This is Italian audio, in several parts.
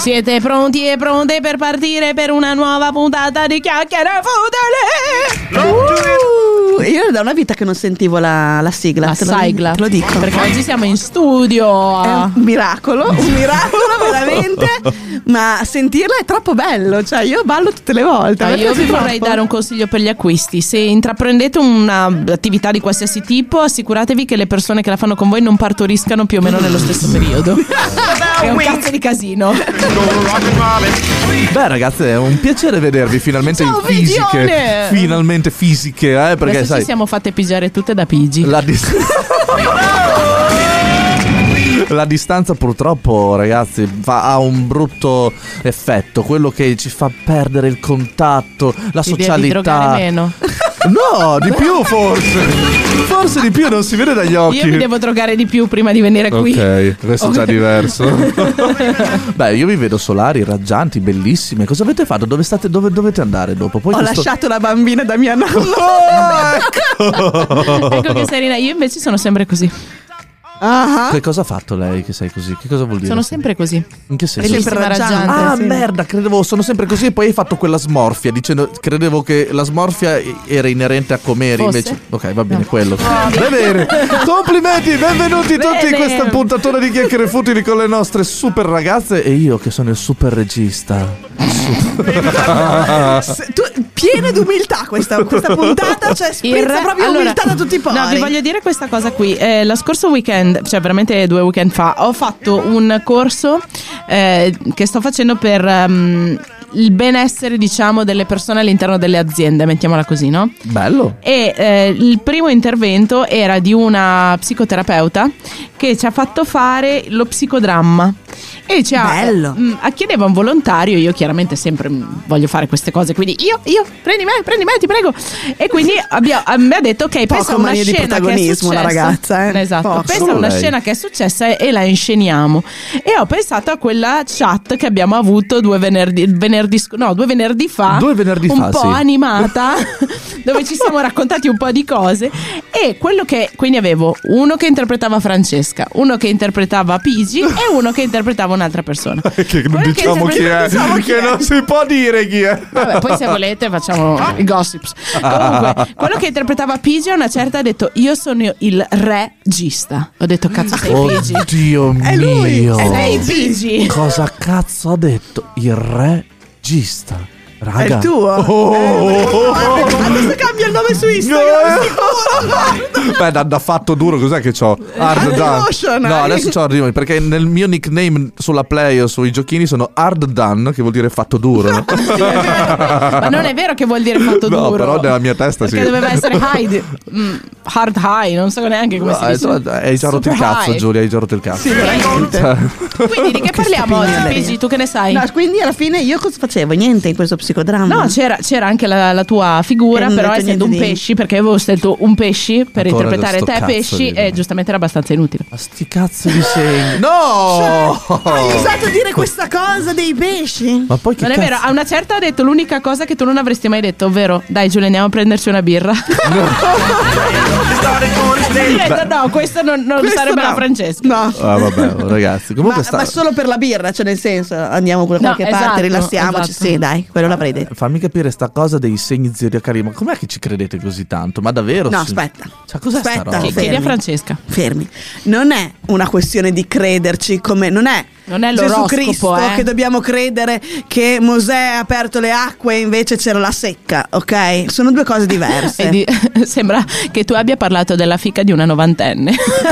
Siete pronti e pronte per partire per una nuova puntata di Chiacchiere Futile? Io da una vita che non sentivo la sigla. La sigla. Te lo dico. Perché oggi siamo in studio. È un miracolo veramente. Ma sentirla è troppo bello. Cioè, io ballo tutte le volte. Io vi vorrei dare un consiglio per gli acquisti. Se intraprendete un'attività di qualsiasi tipo, assicuratevi che le persone che la fanno con voi non partoriscano più o meno nello stesso periodo. È un cazzo di casino. Beh, ragazzi, è un piacere vedervi finalmente Ciao, in fisiche. Vidione! Finalmente fisiche, perché Adesso sai, ci siamo fatte pigiare tutte da Pigi. la distanza purtroppo, ragazzi, ha un brutto effetto, quello che ci fa perdere il contatto, la Ti socialità. devi drogare meno. No, di più forse di più, non si vede dagli occhi. Io mi devo drogare di più prima di venire qui. Ok, questo è già diverso. Beh, io vi vedo solari, raggianti, bellissime. Cosa avete fatto? Dove dovete andare dopo? Poi Ho lasciato la bambina da mia nonna. Ecco che Serena, io invece sono sempre così. Che cosa ha fatto lei che sei così? Che cosa vuol dire? Sono sempre così. In che senso? Bellissima raggiante. Ah, sì. merda, credevo sono sempre così e poi hai fatto quella smorfia dicendo, credevo che la smorfia era inerente a comere. Fosse? Invece. Ok, va bene, quello. Va bene. Complimenti, benvenuti tutti in questa puntatona di Chiacchiere Futili con le nostre super ragazze e io che sono il super regista. Piena d'umiltà questa puntata, cioè sprizza proprio umiltà da tutti i pori. No, vi voglio dire questa cosa qui. Lo scorso weekend, cioè veramente 2 weekend fa, ho fatto un corso che sto facendo per il benessere, diciamo, delle persone all'interno delle aziende, mettiamola così, no? Bello. E il primo intervento era di una psicoterapeuta che ci ha fatto fare lo psicodramma. E Bello. chiedeva un volontario. Io chiaramente sempre voglio fare queste cose, quindi io prendi me, ti prego. E quindi mi ha detto ok, pensa a una mania di scena che è protagonismo successa. la ragazza, Esatto, Poco. pensa a Solo una lei. scena che è successa e la insceniamo. E ho pensato a quella chat che abbiamo avuto 2 venerdì fa, un po' sì. animata, dove ci siamo raccontati un po' di cose. E quello che quindi avevo uno che interpretava Francesca, uno che interpretava Pigi e uno che interpretava un'altra persona. Che non Quello diciamo chi è, che non si può dire chi è. Vabbè, poi se volete facciamo i gossips. Comunque, quello che interpretava Pigi a una certa ha detto io sono il regista. Ho detto cazzo sei Pigi. Oddio È lui, mio. Sei Pigi. Cosa cazzo ha detto? Il regista. Raga. È il tuo? Adesso cambia il nome su Instagram. Beh, da fatto duro, cos'è che c'ho? Hard Done. Emotion, No, adesso c'ho Hard perché nel mio nickname sulla Play o sui giochini sono Hard Done, che vuol dire fatto duro. No? Ma non è vero che vuol dire fatto No, duro. però nella mia testa perché sì. doveva essere hard high, non so neanche come si dice. Hai già rotto il Super cazzo, high. Giulia, hai già rotto il cazzo. Sì, veramente. Quindi di che parliamo oggi, stupidità. Pigi? Tu che ne sai? No, quindi alla fine io cosa facevo? Niente in questo psicodramma. No, c'era anche la tua figura, Che non però ho detto essendo un niente di- pesci, perché avevo scelto un pesci per Ancora interpretare sto te cazzo pesci di- e giustamente era abbastanza inutile. Ma sti cazzo di segni. No! Hai usato a dire questa cosa dei pesci? Ma poi che Non è cazzo? vero, a una certa ha detto l'unica cosa che tu non avresti mai detto, ovvero dai Giulia andiamo a prenderci una birra. Ho detto, no, questo non Questo sarebbe no. la Francesca. No. Ah, vabbè, ragazzi. Comunque Ma solo per la birra, cioè nel senso andiamo da qualche No, parte, esatto, rilassiamoci. esatto. Sì, dai, quello l'avrei detto. Fammi capire sta cosa dei segni zodiacali. Ma com'è che ci credete così tanto? Ma davvero? No, sì? aspetta. Cioè, cos'è sta Aspetta, roba? sì. Chiedi a Fermi. Francesca. Fermi. Non è una questione di crederci come non è Gesù l'oroscopo, Cristo che dobbiamo credere che Mosè ha aperto le acque e invece c'era la secca, ok? Sono 2 cose diverse. Sembra che tu abbia parlato della fica di una 90enne.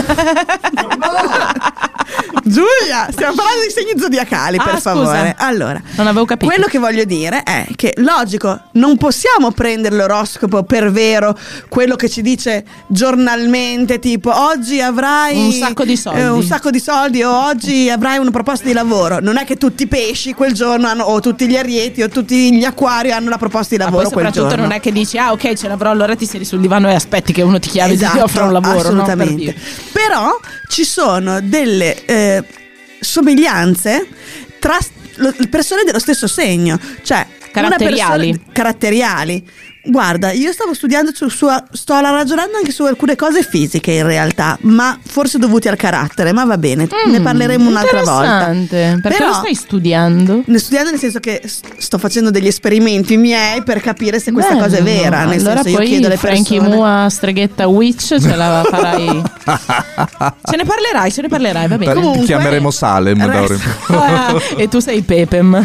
Giulia, stiamo parlando di segni zodiacali, per scusa. favore. Allora, Non avevo capito. quello che voglio dire è che, logico, non possiamo prendere l'oroscopo per vero, quello che ci dice giornalmente, tipo oggi avrai Un sacco di soldi. un sacco di soldi o oggi avrai una proposta di lavoro. Non è che tutti i pesci quel giorno hanno, o tutti gli arieti o tutti gli acquari hanno la proposta di Ma lavoro poi quel soprattutto giorno. non è che dici ok ce l'avrò, allora ti siedi sul divano e aspetti che uno ti chiami e ti offra un lavoro. assolutamente. No? Per dire. Però ci sono delle somiglianze tra le persone dello stesso segno. Cioè, caratteriali. Guarda, io stavo studiando sto ragionando anche su alcune cose fisiche in realtà, ma forse dovuti al carattere, ma va bene, ne parleremo un'altra volta. Perché Però, lo stai studiando? Studiando nel senso che sto facendo degli esperimenti miei per capire se questa cosa è vera. Nel allora senso, poi io chiedo alle Frankie persone. Mua streghetta witch ce la farai. Ce ne parlerai, va bene. Comunque, Ti chiameremo Salem da ora in poi. E tu sei Pepem.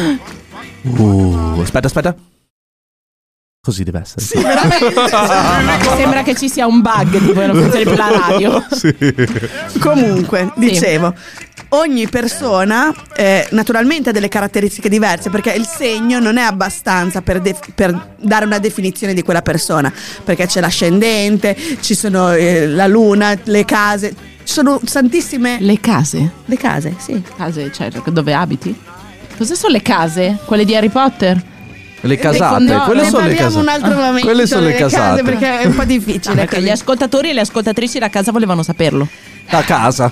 Aspetta. Così deve essere. Sì, veramente. Sembra che ci sia un bug, tipo non funzioni più la radio. Sì. Comunque, dicevo, ogni persona naturalmente ha delle caratteristiche diverse, perché il segno non è abbastanza per dare una definizione di quella persona, perché c'è l'ascendente, ci sono la luna, le case, ci sono tantissime. Le case? Le case, sì. Case, cioè dove abiti? Cosa sono le case? Quelle di Harry Potter? Le casate, No, quelle ne sono le parliamo un casate. altro momento. Quelle sono le delle case, casate. perché è un po' difficile. Perché gli ascoltatori e le ascoltatrici da casa volevano saperlo. Da casa.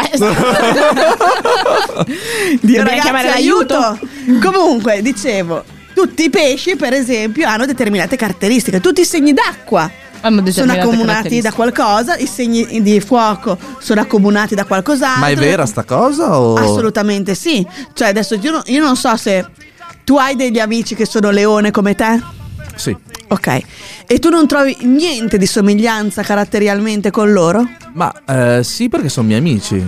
Dio, Dobbiamo ragazzi, chiamare aiuto. Comunque, dicevo, tutti i pesci, per esempio, hanno determinate caratteristiche. Tutti i segni d'acqua Hanno sono determinate accomunati da qualcosa, i segni di fuoco sono accomunati da qualcos'altro. Ma è vera sta cosa? O... Assolutamente sì. Cioè, adesso io non so se tu hai degli amici che sono leone come te. Sì. Ok. E tu non trovi niente di somiglianza caratterialmente con loro? Ma sì, perché sono miei amici.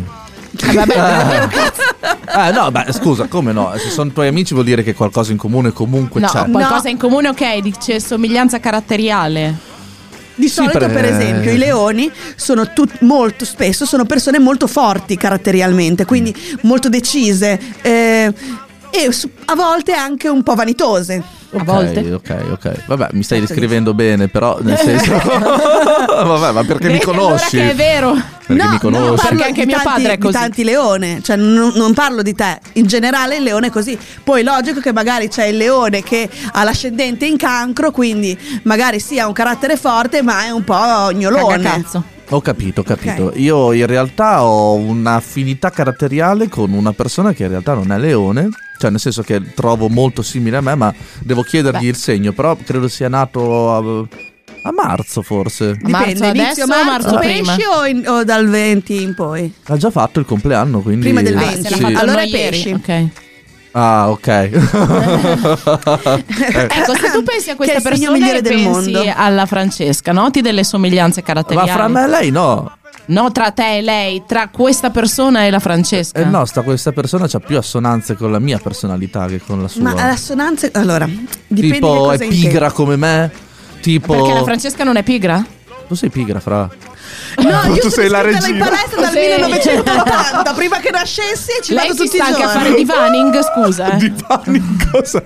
Vabbè, No, beh, scusa, come no? Se sono tuoi amici vuol dire che qualcosa in comune comunque no, c'è. qualcosa in comune, ok, dice somiglianza caratteriale. Di solito, per esempio, i leoni sono molto spesso sono persone molto forti caratterialmente, quindi molto decise e a volte anche un po' vanitose. A volte. Ok. Vabbè, mi stai descrivendo bene, però nel senso. Vabbè, ma perché mi conosci? Allora che è vero. Perché mi conosci? perché parlo anche di mio tanti, padre è così. di tanti leone, cioè non parlo di te. In generale il leone è così. Poi logico che magari c'è il leone che ha l'ascendente in Cancro, quindi magari sì, ha un carattere forte, ma è un po' gnolone. Cagacazzo. Ho capito. Ok. Io in realtà ho un'affinità caratteriale con una persona che in realtà non è leone. Cioè, nel senso che trovo molto simile a me, ma devo chiedergli il segno. Però credo sia nato a marzo, forse. Dipende, Marzo inizio adesso o marzo pesci o dal 20 in poi? Ha già fatto il compleanno, quindi. Prima del Se 20. l'ha Sì. fatto Allora noi i ieri. pesci. Ok. Ah, ok. Ecco, se tu pensi a questa Che è il segno persona migliore e del pensi mondo. alla Francesca, noti delle somiglianze Ma caratteriali? fra me e lei no. No, tra te e lei, tra questa persona e la Francesca. No, questa persona c'ha più assonanze con la mia personalità che con la sua. Ma assonanze, allora, dipende Tipo, che cosa è intendi. pigra come me? Tipo. Perché la Francesca non è pigra? Tu sei pigra, fra. No, io Tu sono sei la iscritta regina. in palestra dal Sì. 1980, prima che nascessi ci Lei vado si tutti sta i anche a giorni. fare divaning, scusa. Di cosa?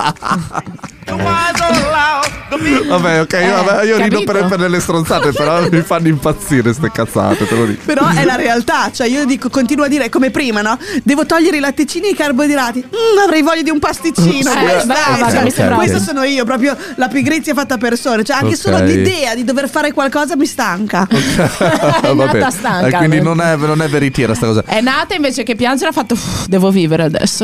Vabbè, ok, io rido capito? per delle stronzate, però mi fanno impazzire ste cazzate, te lo dico. Però è la realtà, cioè io dico, continuo a dire come prima, no? Devo togliere i latticini e i carboidrati. Avrei voglia di un pasticcino. brava, mi sembra Questo ok. sono io, proprio la pigrizia fatta persone. Cioè anche Ok. solo l'idea di dover fare qualcosa mi stanca. È nata stanca. Quindi non è veritiera sta cosa. È nata invece che piangere ha fatto devo vivere adesso.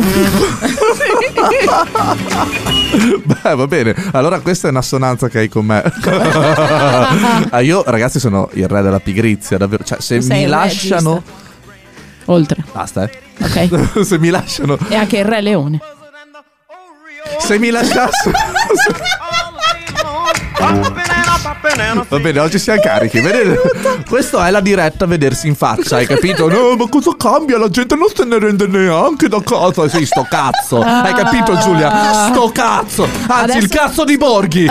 Beh, va bene. Allora questa è un'assonanza che hai con me. Io, ragazzi, sono il re della pigrizia, davvero. Cioè, se Tu sei mi il lasciano. Oltre. Basta, Ok. Se mi lasciano. E anche il re leone. Se mi lasciassero. Va bene, oggi siamo carichi. Questo è la diretta a vedersi in faccia, hai capito? No, ma cosa cambia? La gente non se ne rende neanche da casa. Sì, sto cazzo. Hai capito, Giulia? Sto cazzo. Anzi, Adesso- il cazzo di Borghi.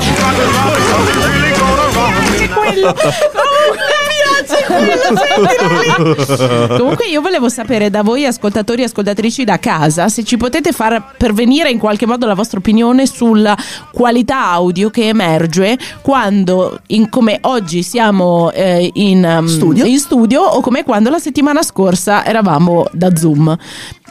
Comunque io volevo sapere da voi ascoltatori e ascoltatrici da casa se ci potete far pervenire in qualche modo la vostra opinione sulla qualità audio che emerge quando come oggi siamo in studio o come quando la settimana scorsa eravamo da Zoom.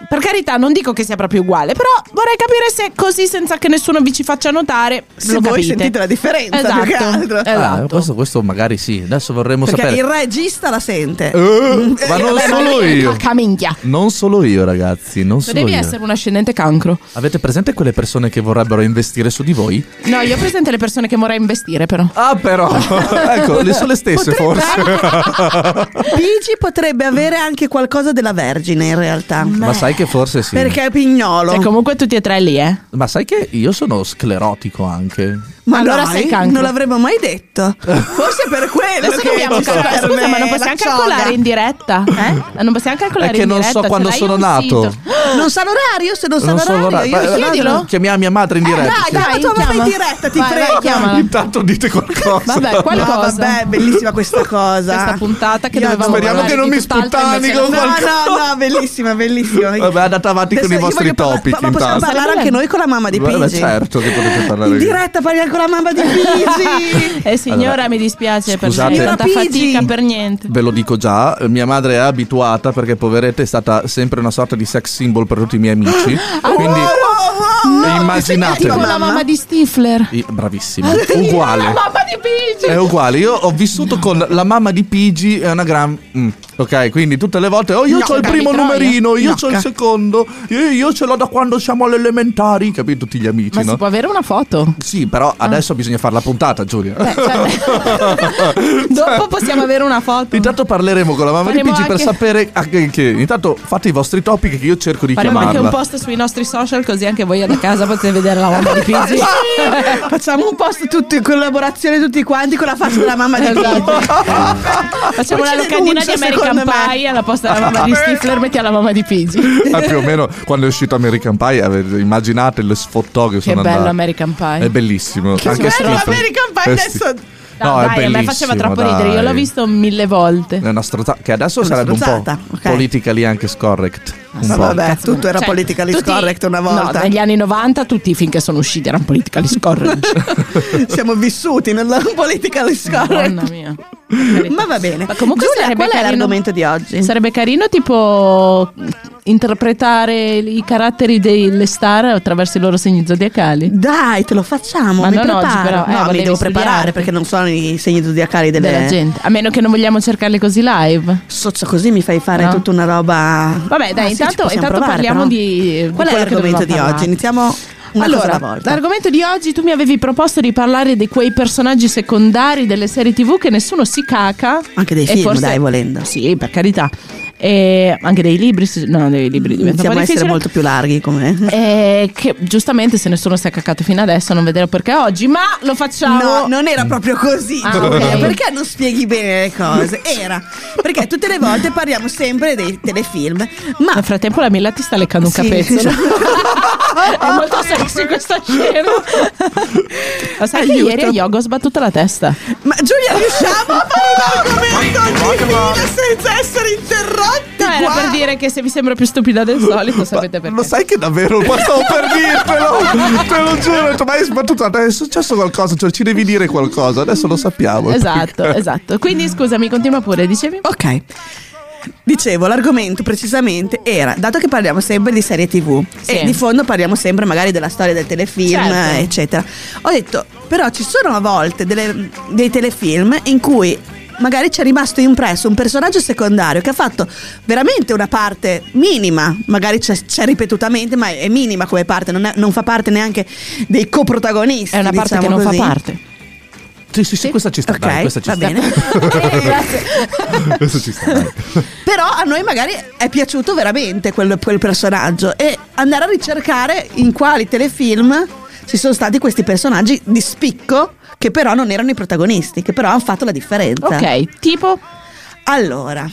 per carità, non dico che sia proprio uguale, però vorrei capire se così, senza che nessuno vi ci faccia notare, se lo voi capite. sentite la differenza, Esatto, più che altro. esatto. Questo magari sì. Adesso vorremmo Perché sapere. il regista la sente. Ma non solo io. Minchia. Non solo io, ragazzi. Non solo Devi io. essere un ascendente cancro. Avete presente quelle persone che vorrebbero investire su di voi? No, io ho presente le persone che vorrei investire, però. Ah, però. Ecco, le sono le stesse, forse. Pigi potrebbe avere anche qualcosa della Vergine in realtà. Ma sai che forse sì. Perché è pignolo. Cioè, comunque tutti e tre lì, Ma sai che io sono sclerotico anche. Ma allora dai, sei cancro. non l'avremmo mai detto. Forse per quello Adesso che dobbiamo ci calcolare. serve Scusa, ma non possiamo la cioga. calcolare in diretta? Non possiamo calcolare È che in non diretta. so quando ce l'hai sono un nato. sito? Non sa l'orario? Se non sa Non so l'orario, l'orario. chiedilo. Chiamiamo mia madre in diretta. dai, chiama tua mamma in chiama. diretta, ti Vai, prego. vai, chiamala. Intanto dite qualcosa. Vabbè, No, qualcosa. vabbè, bellissima questa cosa. Questa puntata che Io dovevamo speriamo parlare che non di mi tutt'altro, sputtani invece con no. qualcosa. No, bellissima, bellissima. Vabbè, andate avanti con i Adesso io vostri voglio topic. ma possiamo intanto. parlare anche noi con la mamma di Beh, Pigi? certo che potete parlare. In diretta parliamo con la mamma di Pigi. Signora, Allora, mi dispiace per scusate. me, tanta Signora Pigi. fatica per niente. Ve lo dico già, mia madre è abituata perché poveretta è stata sempre una sorta di sex symbol per tutti i miei amici. Quindi immaginate. Tipo la mamma di Stifler. Bravissima, uguale. La mamma di Pigi. È uguale, io ho vissuto con la mamma di Pigi, è una gran... ok, quindi tutte le volte, io Gnocca ho il primo di Troia. numerino, io ho il Gnocca. secondo, io ce l'ho da quando siamo alle elementari, capito? Tutti gli amici, Ma no? si può avere una foto? Sì, però adesso bisogna fare la puntata, Giulia. Dopo possiamo avere una foto. Intanto parleremo con la mamma Faremo di Pigi per anche- sapere che intanto fate i vostri topic che io cerco di Faremo anche chiamarla. un post sui nostri social, così anche voi da casa potete vedere la mamma di Pigi. Facciamo un post tutti in collaborazione tutti quanti con la faccia della mamma di Pigi. Facciamo Poi una ci locandina di denuncia, American secondo me. Pie alla posta della mamma di Stifler, metti alla mamma di Pigi. Più o meno quando è uscito American Pie, immaginate le sfottò che Che sono bello andate. American Pie. È bellissimo. Che Anche bello Stifler. American Pie Sì. adesso. No, è dai, a me faceva bellissimo, troppo ridere, io dai. l'ho visto 1000 volte. È una strozzata che adesso Una sarebbe strozzata, un po' ok. politically anche scorrect. Un Ma po'. vabbè, Cazzo, tutto era cioè, politically tutti- scorrect una volta. No, negli anni 90 tutti i film che sono usciti erano politically scorrect. Siamo vissuti nella politically scorrect. Madonna mia. Ma va bene. Ma comunque Giulia, sarebbe qual è carino- l'argomento di oggi? Sarebbe carino tipo interpretare i caratteri delle star attraverso i loro segni zodiacali. Dai, te lo facciamo. Ma mi non oggi, preparo. però. No, mi volevi devo preparare studiarti. perché non sono i segni zodiacali Della gente. A meno che non vogliamo cercarli così live. Sozza, così mi fai fare No? tutta una roba. Vabbè, dai, Ah, sì, ci intanto possiamo provare, parliamo però. di Qual è quello che l'argomento di dovevamo oggi? parlare. Iniziamo una cosa Allora, alla volta. l'argomento di oggi tu mi avevi proposto di parlare di quei personaggi secondari delle serie TV che nessuno si caca. Anche dei E film, forse- dai, volendo. Sì, per carità. E anche dei libri, no, dei libri diventa Iniziamo un a po' essere difficile. molto più larghi come. Che giustamente se nessuno si è cacato fino adesso non vedrò perché oggi, ma lo facciamo. No, non era proprio così. Ah, Giulia, ok. Perché non spieghi bene le cose? Era perché tutte le volte parliamo sempre dei telefilm, ma Nel frattempo la Milla ti sta leccando un Sì. capezzolo. È molto sexy questa scena. Ma sai che Aiuto. ieri a yoga ho sbattuto la testa? Ma Giulia, riusciamo a fare l'argomento di fine senza essere interrotti? No, era qua? per dire che se vi sembra più stupida del solito sapete perché. Lo sai che davvero ma stavo per dirtelo. Te lo giuro, ho detto, ma hai sbattuto, è successo qualcosa, cioè ci devi dire qualcosa, adesso lo sappiamo. Esatto, esatto. Quindi scusami, continua pure, dicevi? Ok. Dicevo, l'argomento precisamente era, dato che parliamo sempre di serie TV Sì. e di fondo parliamo sempre magari della storia del telefilm, Certo. eccetera, ho detto, però ci sono a volte dei telefilm in cui magari ci è rimasto impresso un personaggio secondario che ha fatto veramente una parte minima, magari c'è ripetutamente, ma è minima come parte, non fa parte neanche dei coprotagonisti. È una parte diciamo che non così. fa parte. Sì, questa ci sta, Ok, dai, questa ci va sta. bene. Grazie. Questa ci sta, dai. Però a noi magari è piaciuto veramente quel personaggio e andare a ricercare in quali telefilm ci sono stati questi personaggi di spicco che però non erano i protagonisti, che però hanno fatto la differenza. Ok, tipo? Allora,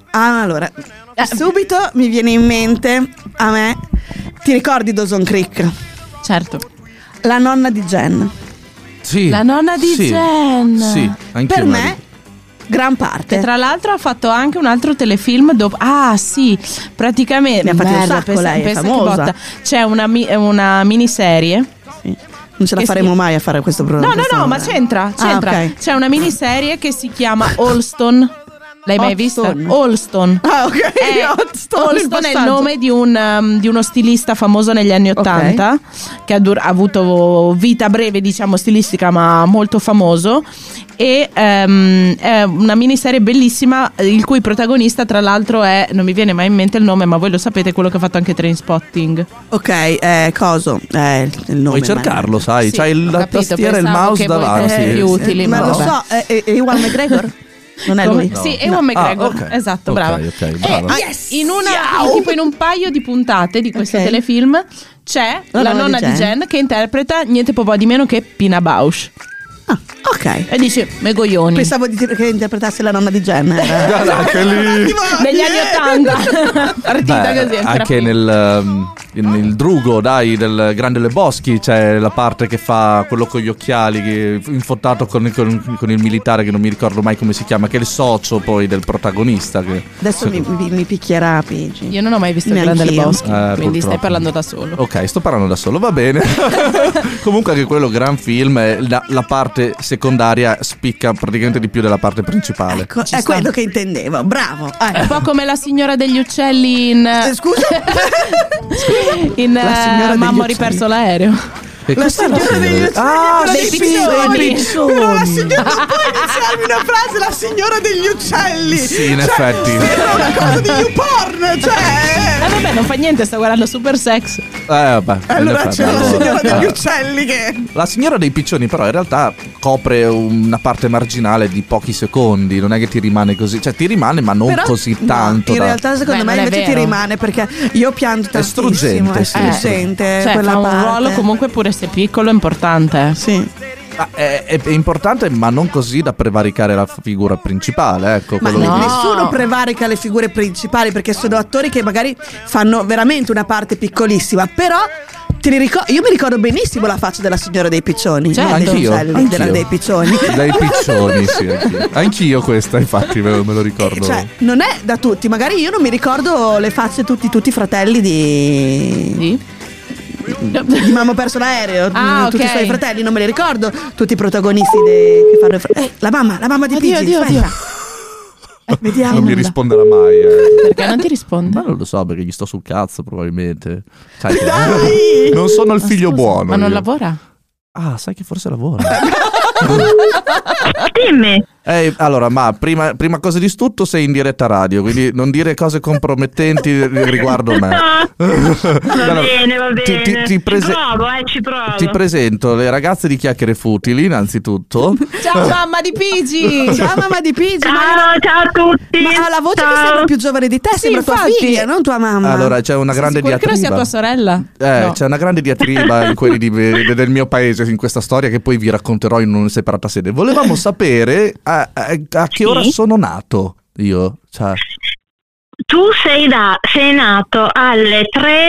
subito mi viene in mente a me, ti ricordi Dawson Creek? Certo. La nonna di Jen. Sì, La nonna di sì, Jen. Sì, anch'io Per me me, gran parte. Che tra l'altro ha fatto anche un altro telefilm dopo. Ah, sì, praticamente. Ne ha fatti un Merda, sacco, lei è pensa che famosa. botta. C'è una miniserie. Sì. Non ce la Che faremo sì. mai a fare questo programma. No, ma c'entra. Ah, ok. C'è una miniserie che si chiama Alston. L'hai mai vista? Holston. Holston. Ah, ok. Holston è il nome di uno stilista famoso negli anni '80, che ha avuto vita breve, diciamo, stilistica, ma molto famoso. E è una miniserie bellissima, il cui protagonista, tra l'altro, è, non mi viene mai in mente il nome, ma voi lo sapete, quello che ha fatto anche Trainspotting. Ok, coso? Il nome. Puoi cercarlo, sai? Sì, C'hai la tastiera e il mouse davanti. Più utili, ma lo vabbè. so, è Ewan McGregor? Non è lui? No. Sì, Ewan McGregor, ok. esatto, Ok, brava. ok, brava. Tipo in un paio di puntate di questo Ok. telefilm c'è la nonna di Jen che interpreta niente po' di meno che Pina Bausch. Ah, ok. E dice Megoglioni. Pensavo che interpretasse la nonna di Jen. Anche lì. Negli anni '80 partita Beh, così. anche nel Drugo, dai, del Grande Lebowski c'è la parte che fa quello con gli occhiali, che infottato con il militare, che non mi ricordo mai come si chiama, che è il socio poi del protagonista. Che, Adesso mi picchierà Pigi. Io non ho mai visto il Neanch'io. Grande Lebowski, quindi purtroppo. stai parlando da solo. Ok, sto parlando da solo, va bene. Comunque anche quello gran film, la parte secondaria spicca praticamente di più della parte principale. Ecco, Ci è sta. quello che intendevo. Bravo. È un po' come la signora degli uccelli in Scusa. La signora degli Mamma ho uccelli. riperso l'aereo. E La questa è signora degli uccelli. Ah, dei sì, pizzoni. dei pizzoni. Però la signora, non puoi iniziarmi una frase, la signora degli uccelli. Sì, in effetti. Sembra una cosa di YouPorn, cioè. Vabbè, non fa niente, sto guardando Super Sex. Vabbè, in Allora effetti, c'è la signora degli allora. uccelli che. La signora dei piccioni però in realtà copre una parte marginale di pochi secondi, non è che ti rimane così, cioè ti rimane ma non Però, così no, tanto. in realtà secondo Beh, me non è invece ti vero. rimane, perché io pianto È tantissimo. struggente, È sì. struggente Cioè, quella fa un parte. ruolo comunque, pure se piccolo, importante. Sì. È importante ma non così da prevaricare la figura principale, ecco. Ma quello no. che- nessuno prevarica le figure principali, perché sono attori che magari fanno veramente una parte piccolissima, però io mi ricordo benissimo la faccia della signora dei piccioni. Certo. non dei Anch'io, uccelli, anch'io. dei piccioni. Dei piccioni, sì, anch'io questa, infatti me lo ricordo. Cioè, non è da tutti, magari io non mi ricordo le facce tutti i fratelli di Mamma ho perso l'aereo. Ah, tutti ok. i suoi fratelli, non me li ricordo. Tutti i protagonisti che fanno la mamma di Oddio, Pigi. oddio, aspetta. oddio. Vediamo. Non mi risponderà mai. Perché non ti risponde? Ma non lo so, perché gli sto sul cazzo probabilmente. Sai che Dai! non sono il figlio Scusa, buono. Ma non io. lavora? Ah, sai che forse lavora. Dimmi. Allora, ma prima cosa di tutto sei in diretta radio, quindi non dire cose compromettenti riguardo me. Va Allora, bene, va bene. ti ci provo. ti presento le ragazze di Chiacchiere Futili, innanzitutto. Ciao mamma di Pigi! Ciao mamma di Pigi. Ciao a tutti. Ma ha la voce che Ciao. sembra più giovane di te, Sì, sembra tua infatti. figlia, non tua mamma. Allora, c'è una grande Sicuro che non sia diatriba. tua sorella? No. C'è una grande diatriba in quelli del mio paese in questa storia che poi vi racconterò in una separata sede. Volevamo sapere a che ora Sì? sono nato io. Cioè, Tu sei nato alle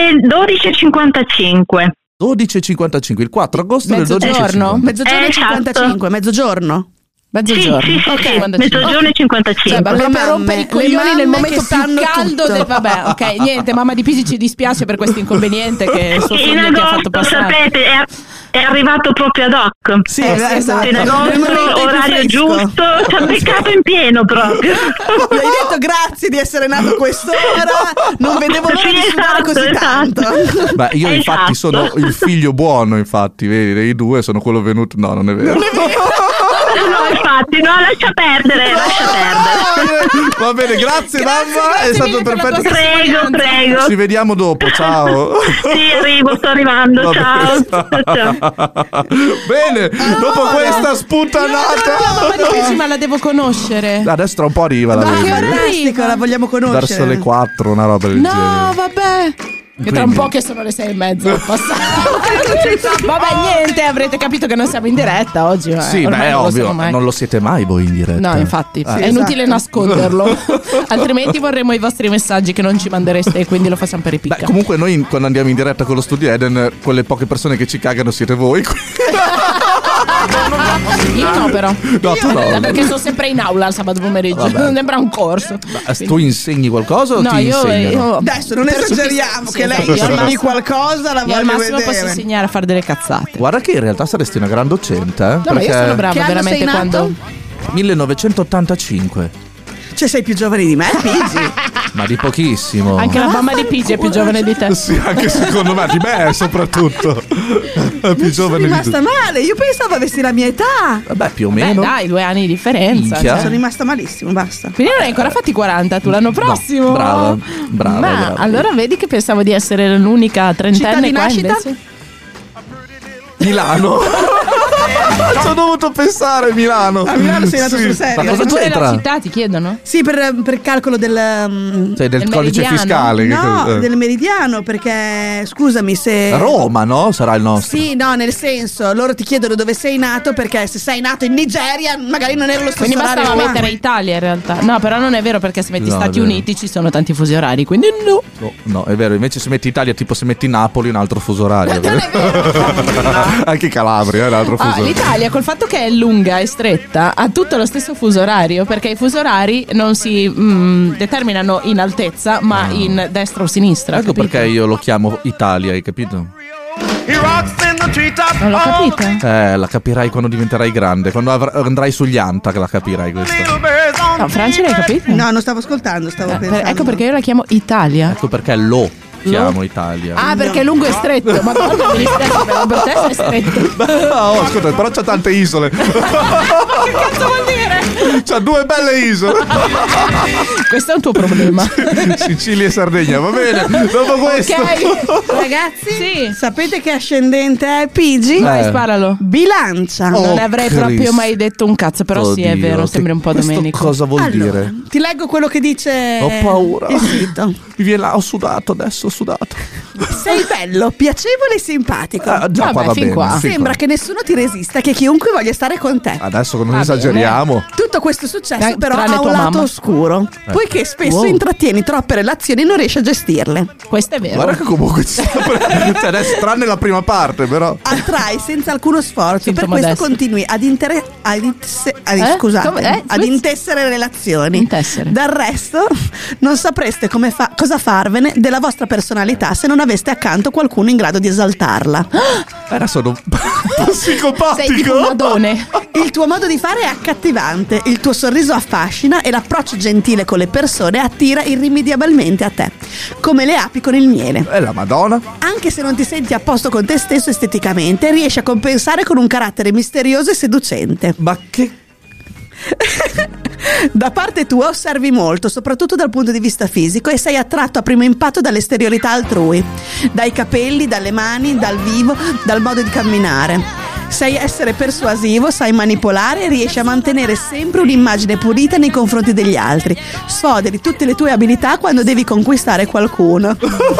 12:55. 12:55, il 4 agosto del Mezzogiorno? 12:55. Mezzogiorno e Esatto. 55, mezzogiorno. Mezzogiorno. Sì, Ok, sì, 55. mezzogiorno e 55. Cioè, proprio Le per rompere i mamme coglioni nel momento che più sanno caldo tutto. vabbè, ok, niente, mamma di Pigi, ci dispiace per questo inconveniente che suo in figlio ti ha fatto agosto, passare. sapete, è arrivato proprio ad hoc. Sì, esatto. In agosto, Nel momento in cui orario fresco. giusto, ci ha beccato in pieno proprio. Mi hai detto grazie di essere nato a quest'ora, non vedevo l'ora di Sì, sudare così esatto. tanto. Beh, io infatti Esatto. sono il figlio buono, infatti, vedi, dei due sono quello venuto. No, non è vero. No, infatti, no, lascia perdere. Va bene, grazie mamma, è grazie stato mille per la perfetto. tua Prego. Ci vediamo dopo, ciao. Sì, arrivo, sto arrivando. Va Ciao. bene. Ciao. Bene, dopo questa La sputtanata. mamma di Pigi, ma la devo conoscere. Adesso tra un po' arriva la Ma che vedi. ora? Fantastico, la vogliamo conoscere. Verso le 4, una roba del No, genere. vabbè. Che tra un Quindi- po' che sono le 6:30 Vabbè, niente, avrete capito che non siamo in diretta oggi. Sì, ormai beh, non lo ovvio, siamo mai. non lo siete mai voi in diretta. No, infatti, è esatto. inutile nasconderlo. Altrimenti vorremmo i vostri messaggi che non ci mandereste e quindi lo facciamo per i Beh, picca. comunque noi quando andiamo in diretta con lo Studio Eden, quelle poche persone che ci cagano siete voi. Io no, però. No, tu no. Perché sono sempre in aula il sabato pomeriggio. Vabbè. Non sembra un corso. Tu insegni qualcosa o No, ti insegnano? Adesso non per esageriamo, sì, che lei esatto, io al insegni massimo- qualcosa, la io al voglio massimo posso vedere. insegnare a fare delle cazzate. Guarda che in realtà saresti una gran docente, No, ma io sono brava Che anno veramente sei nato? quando. 1985. Cioè sei più giovane di me, Pigi? Ma di pochissimo. Anche la mamma di Pigi è più giovane di te. Sì, anche secondo me, di me soprattutto. È più giovane di rimasta te. male, io pensavo avessi la mia età. Vabbè, più o Beh, meno. dai, 2 anni di differenza. Minchia. Sono rimasta malissimo, basta. Quindi non hai ancora fatti 40 tu l'anno prossimo? brava. Ma allora vedi che pensavo di essere l'unica Città trentenne di qua nascita? invece. Milano. Ci ho dovuto pensare Milano. A Milano sei nato sul serio? Ma cosa Pure la c'entra? città ti chiedono? Sì, per il calcolo del Cioè, del Del codice meridiano? fiscale. no, del meridiano, perché scusami se Roma, no? Sarà il nostro. Sì, no, nel senso, loro ti chiedono dove sei nato, perché se sei nato in Nigeria magari non era lo stesso Quindi orario bastava qua. mettere Italia in realtà. No, però non è vero perché se metti No, è Stati vero. Uniti ci sono tanti fusi orari, quindi no. No, è vero. Invece se metti Italia, tipo se metti Napoli, un altro fuso orario. Anche Calabria è un altro fuso orario. L'Italia col fatto che è lunga e stretta ha tutto lo stesso fuso orario, perché i fusi orari non si determinano in altezza ma in destra o sinistra. Ecco capito? perché io lo chiamo Italia, hai capito? Non l'ho capita. La capirai quando diventerai grande. Quando andrai sugli Anta che la capirai questa. No, Franci l'hai capita? No, non stavo ascoltando, stavo pensando. Ecco perché io la chiamo Italia. Ecco perché lo chiamo Italia. Ah, perché è lungo e stretto. Ma guarda, mi stretto, per te è stretto. Oh, ascolta, però c'ha tante isole. Che cazzo vuol dire? C'ha 2 belle isole. Questo è un tuo problema. Sicilia e Sardegna, va bene. Dopo questo. Ok. Ragazzi, Sì. sapete che ascendente è Pigi? Vai, sparalo. Bilancia. Oh, Non ne avrei Cristo. proprio mai detto un cazzo, però sì, è Oddio, vero, sembri un po' questo Domenico. Cosa vuol Allora, dire? ti leggo quello che dice Ho paura. il sito. Mi viene là, ho sudato adesso, ho sudato. Sei bello, piacevole e simpatico. Ah, già Vabbè, qua va fin bene. qua. fin Sembra qua. che nessuno ti resista, che chiunque voglia stare con te. Adesso non Va esageriamo. Tutto questo successo Dai, però tranne ha un tua lato mamma. oscuro, poiché spesso Wow. intrattieni troppe relazioni e non riesci a gestirle. Questo è vero. Guarda che comunque ci sta cioè adesso, tranne la prima parte, però. Attrai senza alcuno sforzo, Sintomo per questo adesso. continui ad Come? ad intessere relazioni. Intessere. Del resto non sapreste cosa farvene della vostra personalità se non aveste accanto qualcuno in grado di esaltarla. Era sono un po' psicopatico. Sei tipo un madone. Il tuo modo di fare è accattivante, il tuo sorriso affascina e l'approccio gentile con le persone attira irrimediabilmente a te, come le api con il miele. È la Madonna. Anche se non ti senti a posto con te stesso esteticamente, riesci a compensare con un carattere misterioso e seducente. Ma che. Da parte tua osservi molto, soprattutto dal punto di vista fisico, e sei attratto a primo impatto dall'esteriorità altrui, dai capelli, dalle mani, dal vivo, dal modo di camminare. Sai essere persuasivo, sai manipolare e riesci a mantenere sempre un'immagine pulita nei confronti degli altri. Sfoderi tutte le tue abilità quando devi conquistare qualcuno.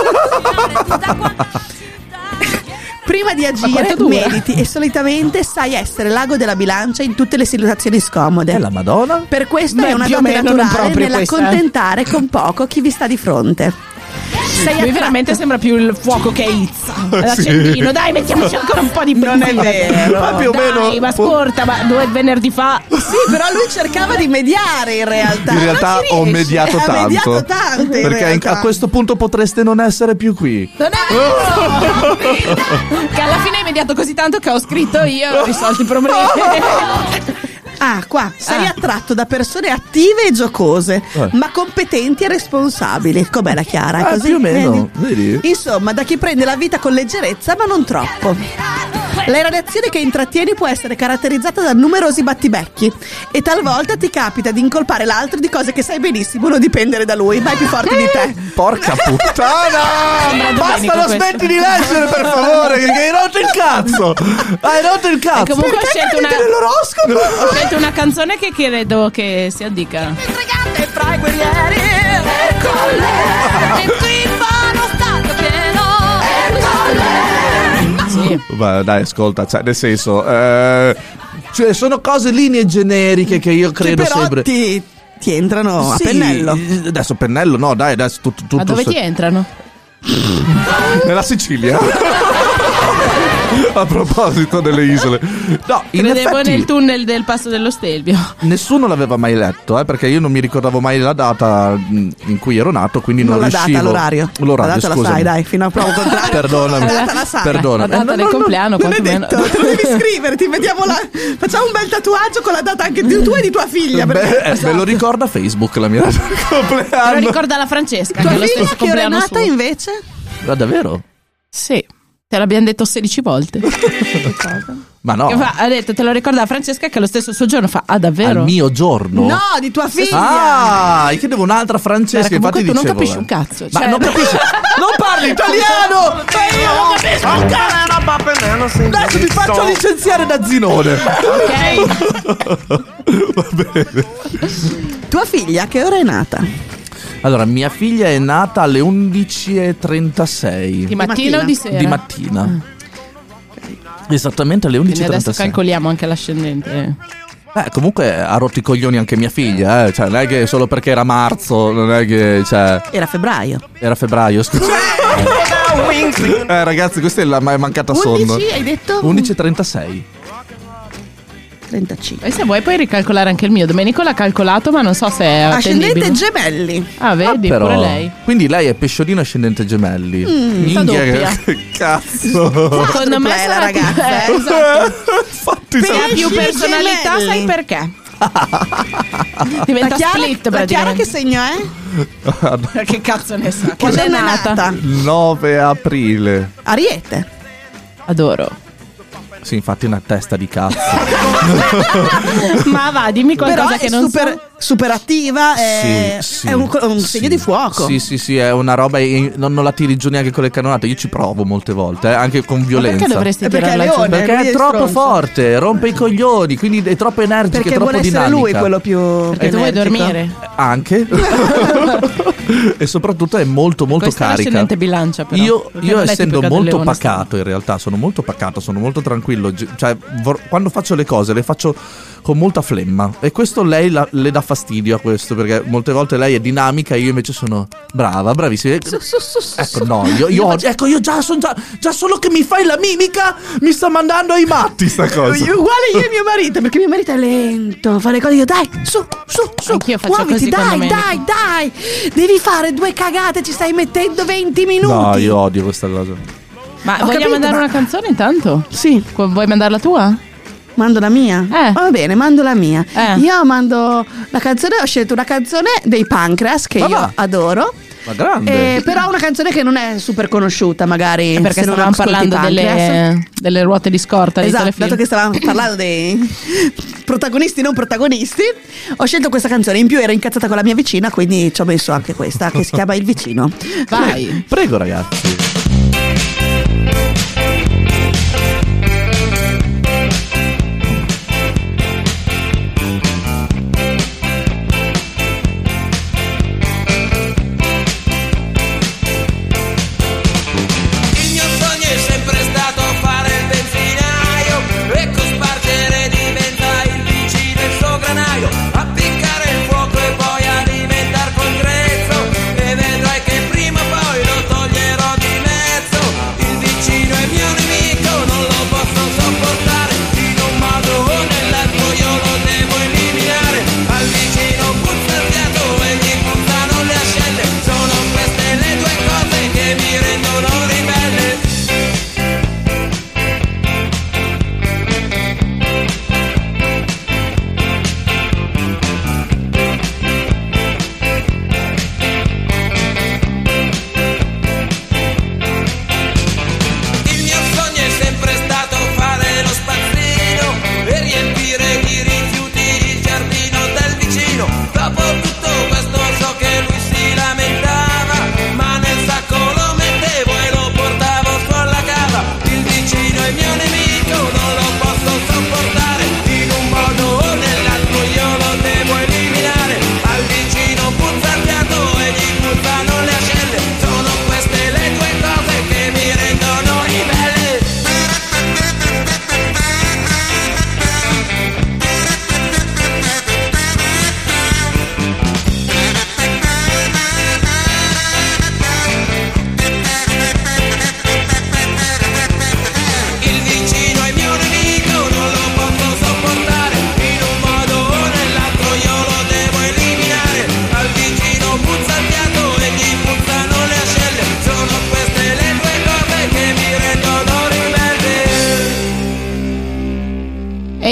Prima di agire quanto dura? mediti e solitamente sai essere l'ago della bilancia in tutte le situazioni scomode. È la Madonna? Per questo Beh, è una più o dote meno, non naturale proprio questa, nell'accontentare con poco chi vi sta di fronte. Sei Lui attratto- veramente sembra più il fuoco che izza. L'accendino, dai, mettiamoci ancora un po' di benzina. Non è vero. Ma più o Dai, meno. ma ascolta, ma venerdì fa. Sì, però lui cercava di mediare in realtà. In realtà Non ci ho riesce. mediato Ha tanto. mediato tanto in Perché realtà. a questo punto potreste non essere più qui. Non è vero! Che alla fine hai mediato così tanto che ho scritto io e ho risolto i problemi. Ah, qua sei attratto da persone attive e giocose, ma competenti e responsabili. Com'è la Chiara? È così? Più o meno, Vedi? vedi? Insomma, da chi prende la vita con leggerezza, ma non troppo. La relazione che intrattieni può essere caratterizzata da numerosi battibecchi e talvolta ti capita di incolpare l'altro di cose che sai benissimo non dipendere da lui, ma è più forte di te. Porca puttana! Basta, Domenico non questo. smetti di leggere, per favore, che hai rotto il cazzo! Hai rotto il E cazzo! comunque ho scelto una, L'oroscopo! ho scelto una canzone che credo che si addica. Stregate fra i guerrieri e con lei e qui fanno stato pieno e con lei. Sì. Beh, dai, ascolta, cioè, nel senso, cioè, sono cose, linee generiche che io credo però sempre. ti entrano a Sì, pennello. Adesso pennello, no, dai, adesso tutto Ma dove ti entrano? nella Sicilia. A proposito delle isole, no, in credevo effetti nel tunnel del Passo dello Stelvio. nessuno l'aveva mai letto, perché io non mi ricordavo mai la data in cui ero nato, quindi non la riuscivo. data, l'orario. La data la sai, dai, fino a prova contraria. Perdonami. La data la sai. Perdonami. La data del compleanno, quantomeno. Te lo devi scrivere, facciamo un bel tatuaggio con la data anche di tua e di tua figlia. Me lo ricorda Facebook la mia data di compleanno. Lo ricorda la Francesca. Tua che è lo figlia stesso che ora è compleanno nata suo. invece? Ma davvero? Sì, te l'abbiamo detto 16 volte. Ma no. Ha detto, te lo ricorda la Francesca che lo stesso suo giorno fa. Ah, davvero? Al mio giorno? No, di tua figlia. Ah, io chiedevo un'altra Francesca. Guarda, comunque infatti tu non dicevo, capisci un cazzo. Ma Cioè, non capisci? Non parli italiano! Io non capisco un cazzo! Adesso ti faccio licenziare da Zinone. Ok. Va bene. Tua figlia che ora è nata? Allora, mia figlia è nata alle 11:36. Di mattina o di sera? Di mattina. Esattamente alle Quindi adesso 11:36. calcoliamo anche l'ascendente. Comunque ha rotto i coglioni anche mia figlia, Cioè, non è che solo perché era marzo, non è che, cioè, Era febbraio. era febbraio, scusa. Ragazzi, questa è è mancata sonno. 11 hai detto? 11:36. 35. E se vuoi puoi ricalcolare anche il mio. Domenico l'ha calcolato, ma non so se è Ascendente attendibile. gemelli. Ah, vedi, Però, pure lei. quindi lei è pesciolino ascendente gemelli. sta doppia. Che cazzo. Secondo me Quadruple la sarà più- ragazza. esatto. Infatti, Se ha Pesci più personalità, gemelli. sai perché? Diventa split La Chiara che praticamente. segno è? Che cazzo ne sa? Quando Che è nata? 9 aprile. Ariete. Adoro. Sì, infatti una testa di cazzo. Ma va, dimmi qualcosa Però che è non super attiva, è, Sì, è un sì. segno di fuoco. Sì, è una roba. Non la tiri giù neanche con le cannonate. Io ci provo molte volte, anche con so. violenza. Perché dovresti È perché tirarla è giù? leone. Perché lui è è troppo stronzo. forte, rompe i coglioni, quindi è troppo energica, Perché è troppo vuole essere dinamica. lui quello più Perché tu vuoi energico. dormire. Anche. E soprattutto è molto Questo è carica. l'ascendente bilancia, però. Io Perché non è essendo tipica del molto leone, pacato, in realtà sono molto pacato, sono molto tranquillo. Cioè, quando faccio le cose le faccio con molta flemma. E questo lei le dà fastidio a questo, perché molte volte lei è dinamica e io invece sono bravissima. Ecco, no, io già solo che mi fai la mimica mi sta mandando ai matti sta cosa. Uguale io e mio marito, perché mio marito è lento, fa le cose io, dai, su, Anch'io faccio muoviti, così con dai, Domenico. dai, devi fare 2 cagate, ci stai mettendo 20 minuti. No, io odio questa cosa. Ma Ho vogliamo capito, mandare ma- una canzone intanto? Sì, Vuoi mandare la tua? mando la mia. Va bene, mando la mia. Io mando la canzone, ho scelto una canzone dei Pancreas che Ma io va. adoro. Ma grande. Però una canzone che non è super conosciuta, magari. Perché se non stavamo ascolti parlando Pancreas. delle ruote di scorta dei Esatto, telefilm. dato che stavamo parlando dei protagonisti non protagonisti, ho scelto questa canzone. In più ero incazzata con la mia vicina, quindi ci ho messo anche questa che si chiama Il vicino. Vai. Prego ragazzi. Il mio sogno è sempre stato fare il benzinaio e cospargere diventa il vicino e il suo granaio, appiccare il fuoco e poi alimentar col grezzo, e vedrai che prima o poi lo toglierò di mezzo. Il vicino è mio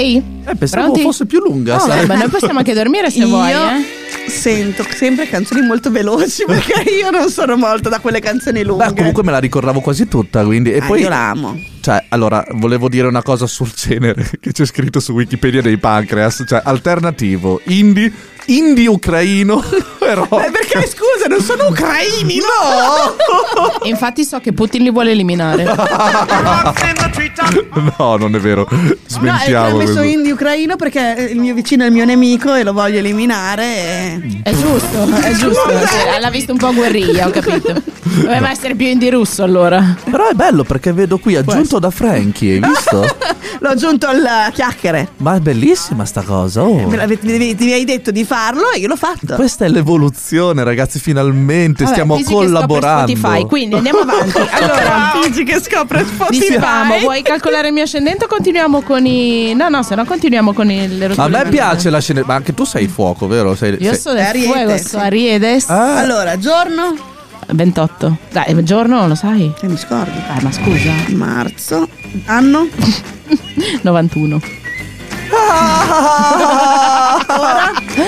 Pensavo Pronti? fosse più lunga, No, sai? ma noi possiamo anche dormire se vuoi, Sento sempre canzoni molto veloci perché io non sono molto da quelle canzoni lunghe. Beh, comunque me la ricordavo quasi tutta, quindi. E poi io la amo. Cioè, allora, volevo dire una cosa sul genere che c'è scritto su Wikipedia dei Pancreas, cioè alternativo, indie ucraino, però. Perché scusa, non sono ucraini, no? Infatti so che Putin li vuole eliminare. No, non è vero. No, Smentiamo. ho messo questo. indie ucraino perché il mio vicino è il mio nemico e lo voglio eliminare. È giusto. Sì, l'ha visto un po' guerriglia, ho capito. Doveva essere più indie russo allora. Però è bello perché vedo qui aggiunto da Frankie, hai visto? L'ho aggiunto al chiacchiere. Ma è bellissima sta cosa, oh. Mi hai detto di farlo e io l'ho fatto. Questa è l'evoluzione, ragazzi, finalmente Vabbè, stiamo Figi che collaborando. scopre Spotify, quindi andiamo avanti. Allora, Figi che scopre Spotify. dicevamo, vuoi calcolare il mio ascendente o continuiamo con i... No, se no continuiamo con le rotture. A me piace la scena, ma anche tu sei fuoco, vero? Io sono del Ariete, fuego, sì. sono Ariedes. Ah. Allora, giorno? 28. Dai, giorno non lo sai? Che mi scordi? Ma scusa. Marzo. Anno? 91. Ora?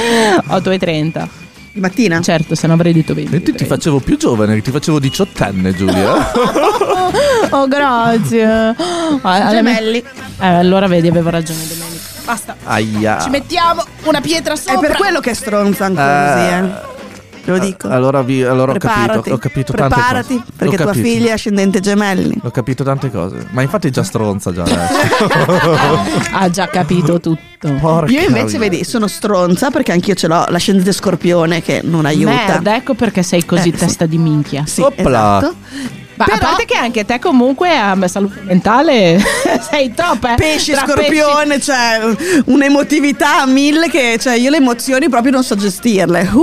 8:30. Di mattina? Certo, se no avrei detto 20. E ti facevo più giovane, ti facevo 18enne, Giulia. Oh, grazie. Gemelli. Allora vedi, avevo ragione, Domenico. Basta. Aia. Ci mettiamo una pietra È sopra. per quello che stronza così, Te lo dico. Allora ho Preparati. capito tante cose. Preparati, perché Ho tua capito. figlia è ascendente gemelli. Ho capito tante cose. Ma infatti è già stronza già adesso. Ha già capito tutto. Porca Io invece, miseria. vedi, sono stronza perché anch'io ce l'ho l'ascendente scorpione che non aiuta. Merda, ecco perché sei così Sì. testa di minchia. Sì, Oppla. esatto. Ma a parte che anche te comunque a salute mentale sei top, Pesci, Tra scorpione, cioè un'emotività a 1000 che cioè io le emozioni proprio non so gestirle. È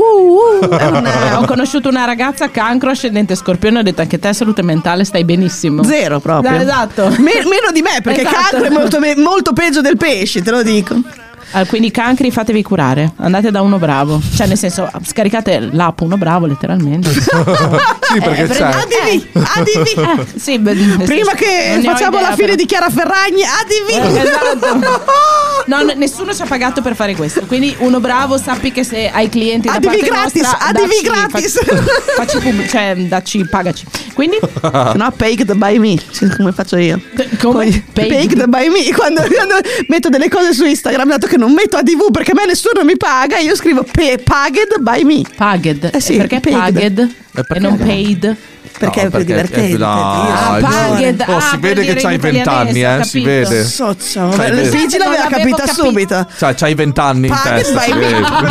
Ho conosciuto una ragazza cancro ascendente scorpione, ho detto anche te salute mentale stai benissimo. zero proprio. Esatto. Meno di me perché Esatto. cancro è molto peggio del pesci, te lo dico. Quindi cancri fatevi curare, andate da uno bravo, cioè nel senso scaricate l'app Uno Bravo letteralmente. Sì, perché c'è. ADV. Sì, Prima che facciamo la fine di Chiara Ferragni, ADV. Esatto. No, nessuno ci ha pagato per fare questo. Quindi Uno Bravo, sappi che se hai clienti da ADV parte gratis, nostra, ADV dacci- gratis. Facci cioè dacci, pagaci. Quindi No, paid by me, come faccio io. come? Paid by me. Quando metto delle cose su Instagram, dato che non metto ADV perché a me nessuno mi paga, io scrivo pagged by me. Pagged. Sì, Perché paid. pagged perché e non no? paid? Perché No, è più divertente. no, Io sono è pagged. giusto. Si per vede che dire c'hai in 20 anni, italianese, si ho vede. Sozzo, Cioè, la vedi. Figi l'aveva Non avevo capita capito. subito. Cioè, c'hai 20 anni in Pagged testa. by si me.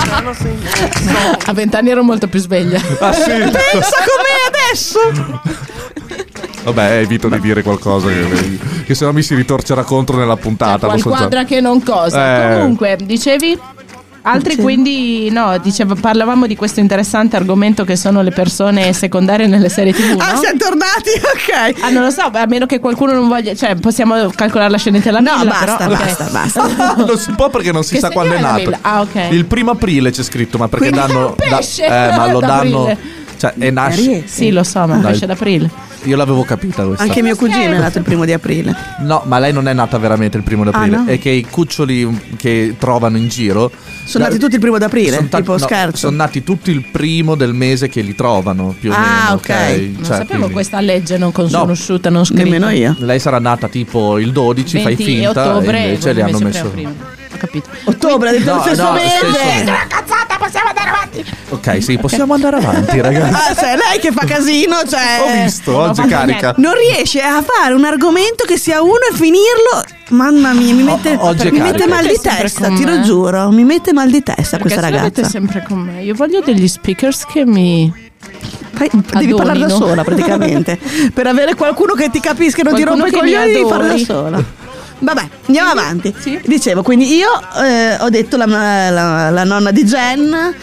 vede. A 20 anni ero molto più sveglia. Ah, sì. Pensa com'è adesso. Vabbè, evito di dire qualcosa che sennò mi si ritorcerà contro nella puntata. Qual lo so già. quadra che non cosa. Eh. Comunque, dicevi? Altri quindi no, parlavamo di questo interessante argomento che sono le persone secondarie nelle serie TV, no? Ah, siamo tornati, ok. Non lo so, a meno che qualcuno non voglia, cioè possiamo calcolare l'ascendente alla No, milla, basta, però, ok. basta. Non si può perché non si Che sa quando è segno è la nato. Milla? Ah, ok. Il 1 aprile c'è scritto, ma perché Quindi danno. è un pesce ma lo danno. d'aprile. Cioè, è nasce. Sì, lo so, ma Dai. pesce d'aprile. Io l'avevo capita questa. Anche mio cugino è nato il 1 di aprile. No, ma lei non è nata veramente il 1 aprile. no? È che i cuccioli che trovano in giro Sono nati tutti il 1 d'aprile, Son tipo scherzo. Sono nati tutti il 1 del mese che li trovano, più o Ah, meno. ok. Non Cioè, sapevo quindi- questa legge non No. conosciuta, non scritta. Nemmeno io. Lei sarà nata tipo il 12, fai 20 finta, ottobre, e invece le hanno sempre messo. prima. Ho capito. Ottobre, ha detto No, lo stesso no, mese. stesso- Cazzata, possiamo andare avanti. Ok, sì, possiamo andare avanti, ragazzi. Ah, se è lei che fa casino, cioè. Ho visto, oggi fatto carica. Non riesce a fare un argomento che sia uno e finirlo. Mamma mia, mi mette, oggi è mi carica. mette mal di Sempre testa, con ti me. lo giuro. Mi mette mal di testa Perché questa ce l'avete ragazza. sempre con me. Io voglio degli speakers che mi Devi parlare da Adonino. sola praticamente. Per avere qualcuno che ti capisca e non ti Qualcuno rompe i che mi coglioni, devi fare da adori. sola. Vabbè, andiamo avanti. Sì. Dicevo, quindi io ho detto la nonna di Jen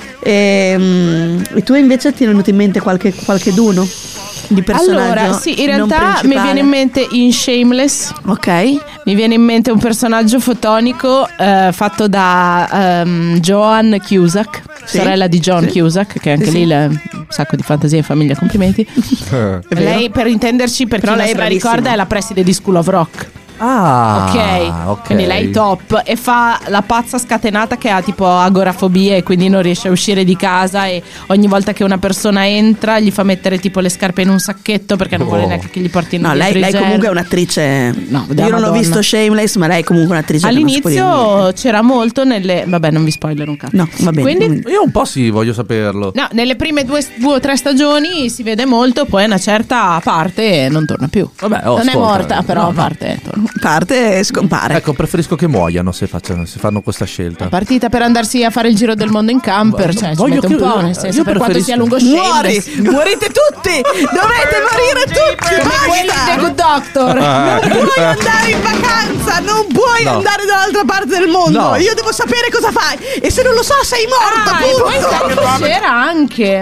e tu invece ti è venuto in mente qualche duno di personaggio? Allora, sì, in non realtà mi principale? viene in mente in Shameless. Ok. Mi viene in mente un personaggio fotonico fatto da Joan Cusack, Sì. sorella di John Sì. Cusack, che anche Sì, lì sì. un sacco di fantasia in famiglia, complimenti. È vero. Lei, per intenderci, per Però chi non lei se è la bravissima. ricorda, è la preside di School of Rock. Ok, quindi lei top, e fa la pazza scatenata che ha tipo agorafobia e quindi non riesce a uscire di casa, e ogni volta che una persona entra gli fa mettere tipo le scarpe in un sacchetto perché non vuole neanche che gli portino. No, lei comunque è un'attrice. No, io non ho visto Shameless, ma lei è comunque un'attrice. All'inizio c'era molto nelle. Vabbè, non vi spoiler un cazzo. No, va bene. Quindi, io un po' sì, voglio saperlo. no, nelle prime due o tre stagioni si vede molto, poi a una certa parte non torna più. Vabbè, non ascolta, è morta, però no, a parte torna. Parte e scompare. Ecco, preferisco che muoiano se fanno questa scelta. Partita per andarsi a fare il giro del mondo in camper, cioè ci mette un po', nel senso, per quanto sia lungo Muori, Shameless. morite tutti, dovete morire tutti, Come quelli di The Good Doctor. Non puoi andare in vacanza, non puoi andare dall'altra parte del mondo. No. Io devo sapere cosa fai, e se non lo so sei morta, E poi sai punto. che c'era anche.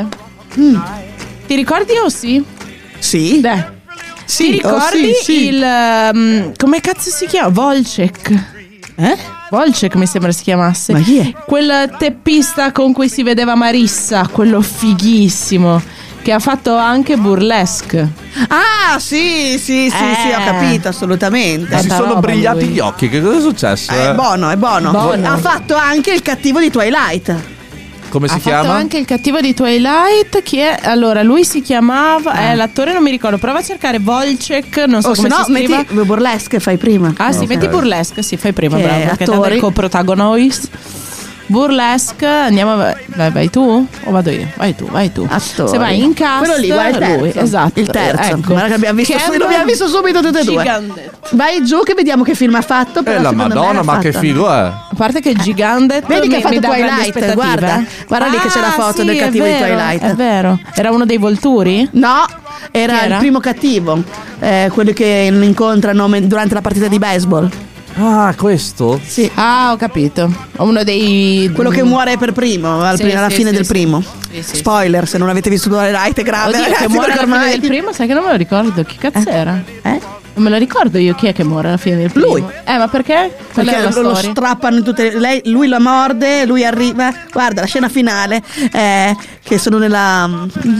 Ti ricordi o sì? Sì, Beh. sì, Ti ricordi sì. il come cazzo si chiama? Volcek. Volcek mi sembra si chiamasse. Ma chi è? Quel teppista con cui si vedeva Marissa, quello fighissimo, che ha fatto anche Burlesque. Ah, sì, ho capito, assolutamente. Si Tanta sono roba brillati lui. gli occhi. Che cosa è successo? È buono, è buono. Buono. Ha fatto anche il cattivo di Twilight. Come si Ha chiama? fatto anche il cattivo di Twilight. Chi è? Allora, lui si chiamava. L'attore non mi ricordo. Prova a cercare Volcek. Non so O come se no, si scriva. metti Burlesque, fai prima. Ah, sì, Ok. metti Burlesque. Sì, fai prima, Che bravo. Perché tanto è attori. il coprotagonist. Burlesque, andiamo. Vai tu? O vado io? Vai tu. Attori. Se vai in cast, Quello lì, guarda, il terzo. lui, esatto. Il terzo. Ecco. Guarda che abbiamo visto, Cameron l'abbiamo visto subito tutte e due. Gigandet. Vai giù che vediamo che film ha fatto. Però La secondo me Madonna, l'ha ma che fatto. figo è. A parte che Gigandet Vedi che ha fatto mi dà grandi Twilight, aspettative. guarda lì che c'è la foto sì, del cattivo è di vero, Twilight. È vero. Era uno dei Volturi? No, era Chi era? il primo cattivo, quello che lo incontrano durante la partita di baseball. Ah, questo? Sì. Ah, ho capito. Uno dei. Quello che muore per primo, Sì, alla sì, fine sì, del sì. primo. Sì. Spoiler, se non avete visto Twilight è grave. Oddio, ragazzi, che muore perché alla fine ormai del primo, sai che non me lo ricordo. Chi cazzo era? Non me lo ricordo io chi è che muore alla fine del primo. Lui. Ma perché? Qual è la Perché lo storia? strappano in tutte lui la morde, lui arriva, guarda la scena finale, che sono nella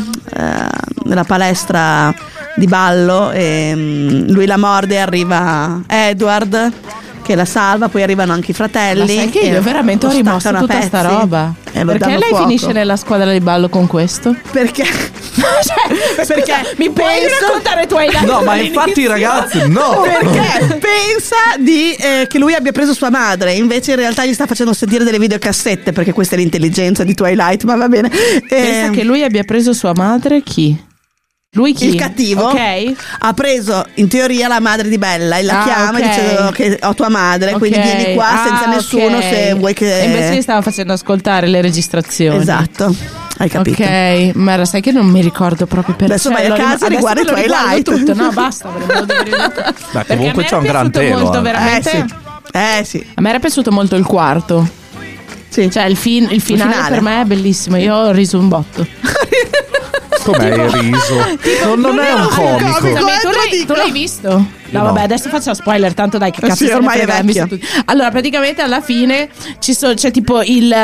palestra di ballo, e lui la morde e arriva Edward che la salva, poi arrivano anche i fratelli. Ma sai che e io veramente ho lo rimosso staccano a tutta sta pezzi roba. e lo Perché danno lei fuoco. finisce nella squadra di ballo con questo? Perché? Perché mi puoi raccontare Twilight? No, ma dall'inizio? infatti, ragazzi, no. Perché pensa che lui abbia preso sua madre, invece in realtà gli sta facendo sentire delle videocassette, perché questa è l'intelligenza di Twilight, ma va bene. Pensa che lui abbia preso sua madre, chi? Lui chi? Il cattivo Ok. ha preso in teoria la madre di Bella e la chiama ok. e dice che ho tua madre, quindi Ok. vieni qua senza nessuno, ok. se vuoi che... E invece gli stava facendo ascoltare le registrazioni. Esatto, hai capito. Ok, ma sai che non mi ricordo proprio perché. Adesso vai a casa e riguarda adesso me lo riguardo Twilight. tutto. No, basta. Beh, comunque c'è un gran telo. molto, veramente. Sì. A me era piaciuto molto il quarto. Sì. Cioè il finale per me è bellissimo. Io ho riso un botto. Com'è il riso? Non è un comico. Scusami, tu l'hai visto? No, vabbè, adesso faccio spoiler, tanto dai, che cazzo Sì, se ne ormai è frega, vecchia. visto tutti. Allora, praticamente alla fine c'è tipo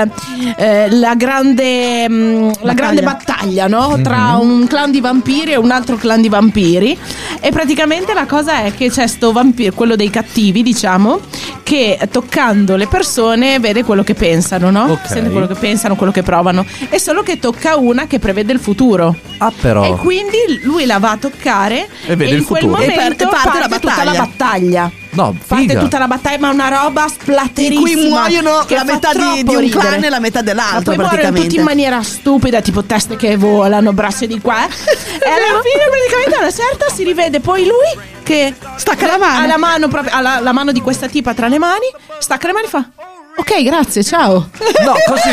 la grande battaglia, no? Tra un clan di vampiri e un altro clan di vampiri. E praticamente la cosa è che c'è sto vampiro, quello dei cattivi, diciamo, che toccando le persone vede quello che pensano, no? Ok. Sente quello che pensano, quello che provano. È solo che tocca una che prevede il futuro. Ah, però. E quindi lui la va a toccare E vede in il quel futuro. momento E parte la tutta la battaglia. No, Parte figa. tutta la battaglia, ma una roba In splatterissima cui muoiono che la fa metà di troppo un ridere. clan e la metà Ma dell'altro, poi muoiono praticamente. tutti in maniera stupida, tipo teste che volano, braccia di qua. E alla fine praticamente una certa si rivede poi lui che Stacca la mano. ha la mano proprio, ha la mano di questa tipa tra le mani, stacca le mani e fa: ok, grazie, ciao. No, così.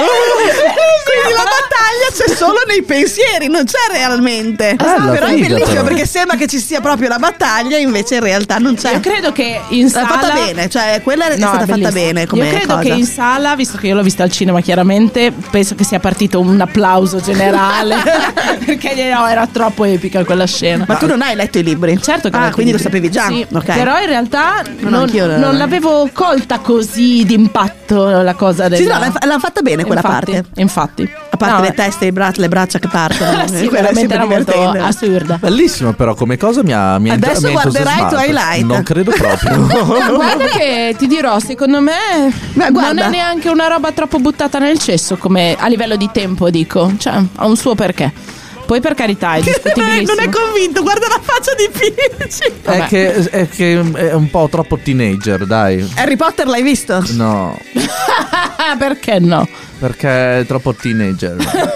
Quindi la battaglia c'è solo nei pensieri, non c'è realmente. Bella, Però è figa, bellissimo però. perché sembra che ci sia proprio la battaglia, invece in realtà non c'è. Io credo che in È sala fatta bene, cioè quella è stata fatta bellissimo. bene come Io credo cosa. che in sala, visto che io l'ho vista al cinema chiaramente, penso che sia partito un applauso generale perché no, era troppo epica quella scena. Ma tu non hai letto i libri? Certo che ho letto quindi i lo libri. sapevi già. Sì, Ok. però in realtà No, anch'io non l'avevo colta così impatto la cosa del... Sì, no, l'hanno fatta bene quella parte. Infatti. A parte No, le teste, le braccia che partono. sì, Quella è veramente sempre era molto divertente. assurda. Bellissimo, però come cosa mi ha Adesso mi ha guarderai entusiasmato. Twilight. Non credo proprio. No, guarda che ti dirò, secondo me Beh, non guarda. è neanche una roba troppo buttata nel cesso, come a livello di tempo, dico. Cioè, ha un suo perché. Poi per carità è discutibilissimo. Non è convinto, guarda la faccia di Peach. È che è un po' troppo teenager, dai. Harry Potter l'hai visto? No, Perché no? perché è troppo teenager.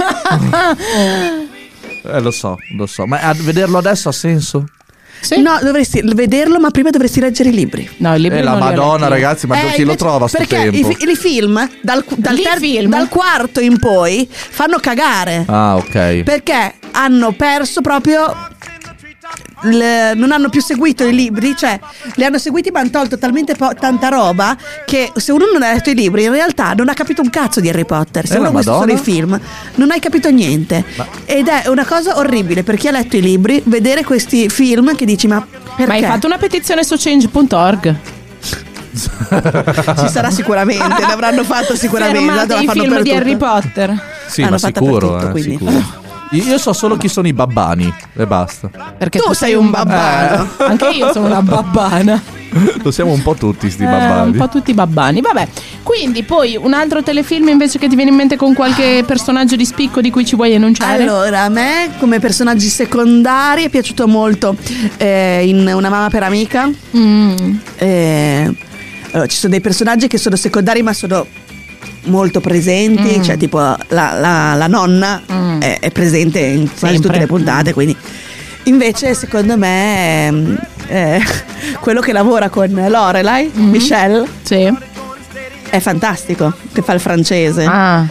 Lo so. Ma vederlo adesso ha senso? Sì? No, dovresti vederlo, ma prima dovresti leggere i libri. No, il libro La non li ho Madonna, letti. ragazzi, ma chi lo Invece- trova sto perché tempo? i film dal quarto in poi fanno cagare. Ah, ok. Perché hanno perso proprio non hanno più seguito i libri, cioè li hanno seguiti ma hanno tolto talmente tanta roba che se uno non ha letto i libri in realtà non ha capito un cazzo di Harry Potter. Se la uno ha visto solo Madonna. i film non hai capito niente. Ed è una cosa orribile per chi ha letto i libri vedere questi film che dici ma perché? Ma hai fatto una petizione su change.org? Ci sarà sicuramente, l'avranno fatto sicuramente. Fermate tanto la i fanno film per di tutto. Harry Potter. Sì, L'hanno ma fatta sicuro, per tutto, quindi. sicuro. Io so solo chi sono i babbani e basta. Perché Tu sei un babbano. Anche io sono una babbana. Lo siamo un po' tutti sti Un babbani. po' tutti babbani. Vabbè. Quindi poi un altro telefilm invece che ti viene in mente con qualche personaggio di spicco di cui ci vuoi enunciare? Allora, a me come personaggi secondari è piaciuto molto in Una mamma per amica. Allora, ci sono dei personaggi che sono secondari ma sono molto presenti, cioè tipo la nonna è presente in quasi Sempre. tutte le puntate, quindi invece secondo me quello che lavora con Lorelai, Michelle, Sì. è fantastico, che fa il francese. Ah.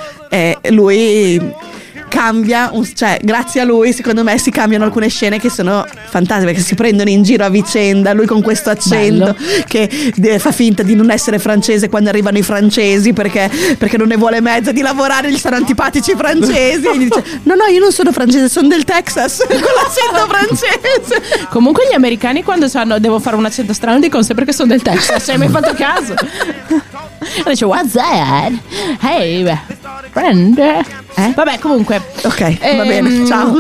Lui cambia, cioè grazie a lui secondo me si cambiano alcune scene che sono fantastiche perché si prendono in giro a vicenda, lui con questo accento che fa finta di non essere francese quando arrivano i francesi perché non ne vuole mezza di lavorare, gli sono antipatici i francesi e gli dice no io non sono francese, sono del Texas con l'accento francese. Comunque gli americani quando sanno devo fare un accento strano dicono sempre che sono del Texas. Ci hai mai fatto caso? E dice what's that? Hey friend. Vabbè, comunque Ok, va bene, ciao.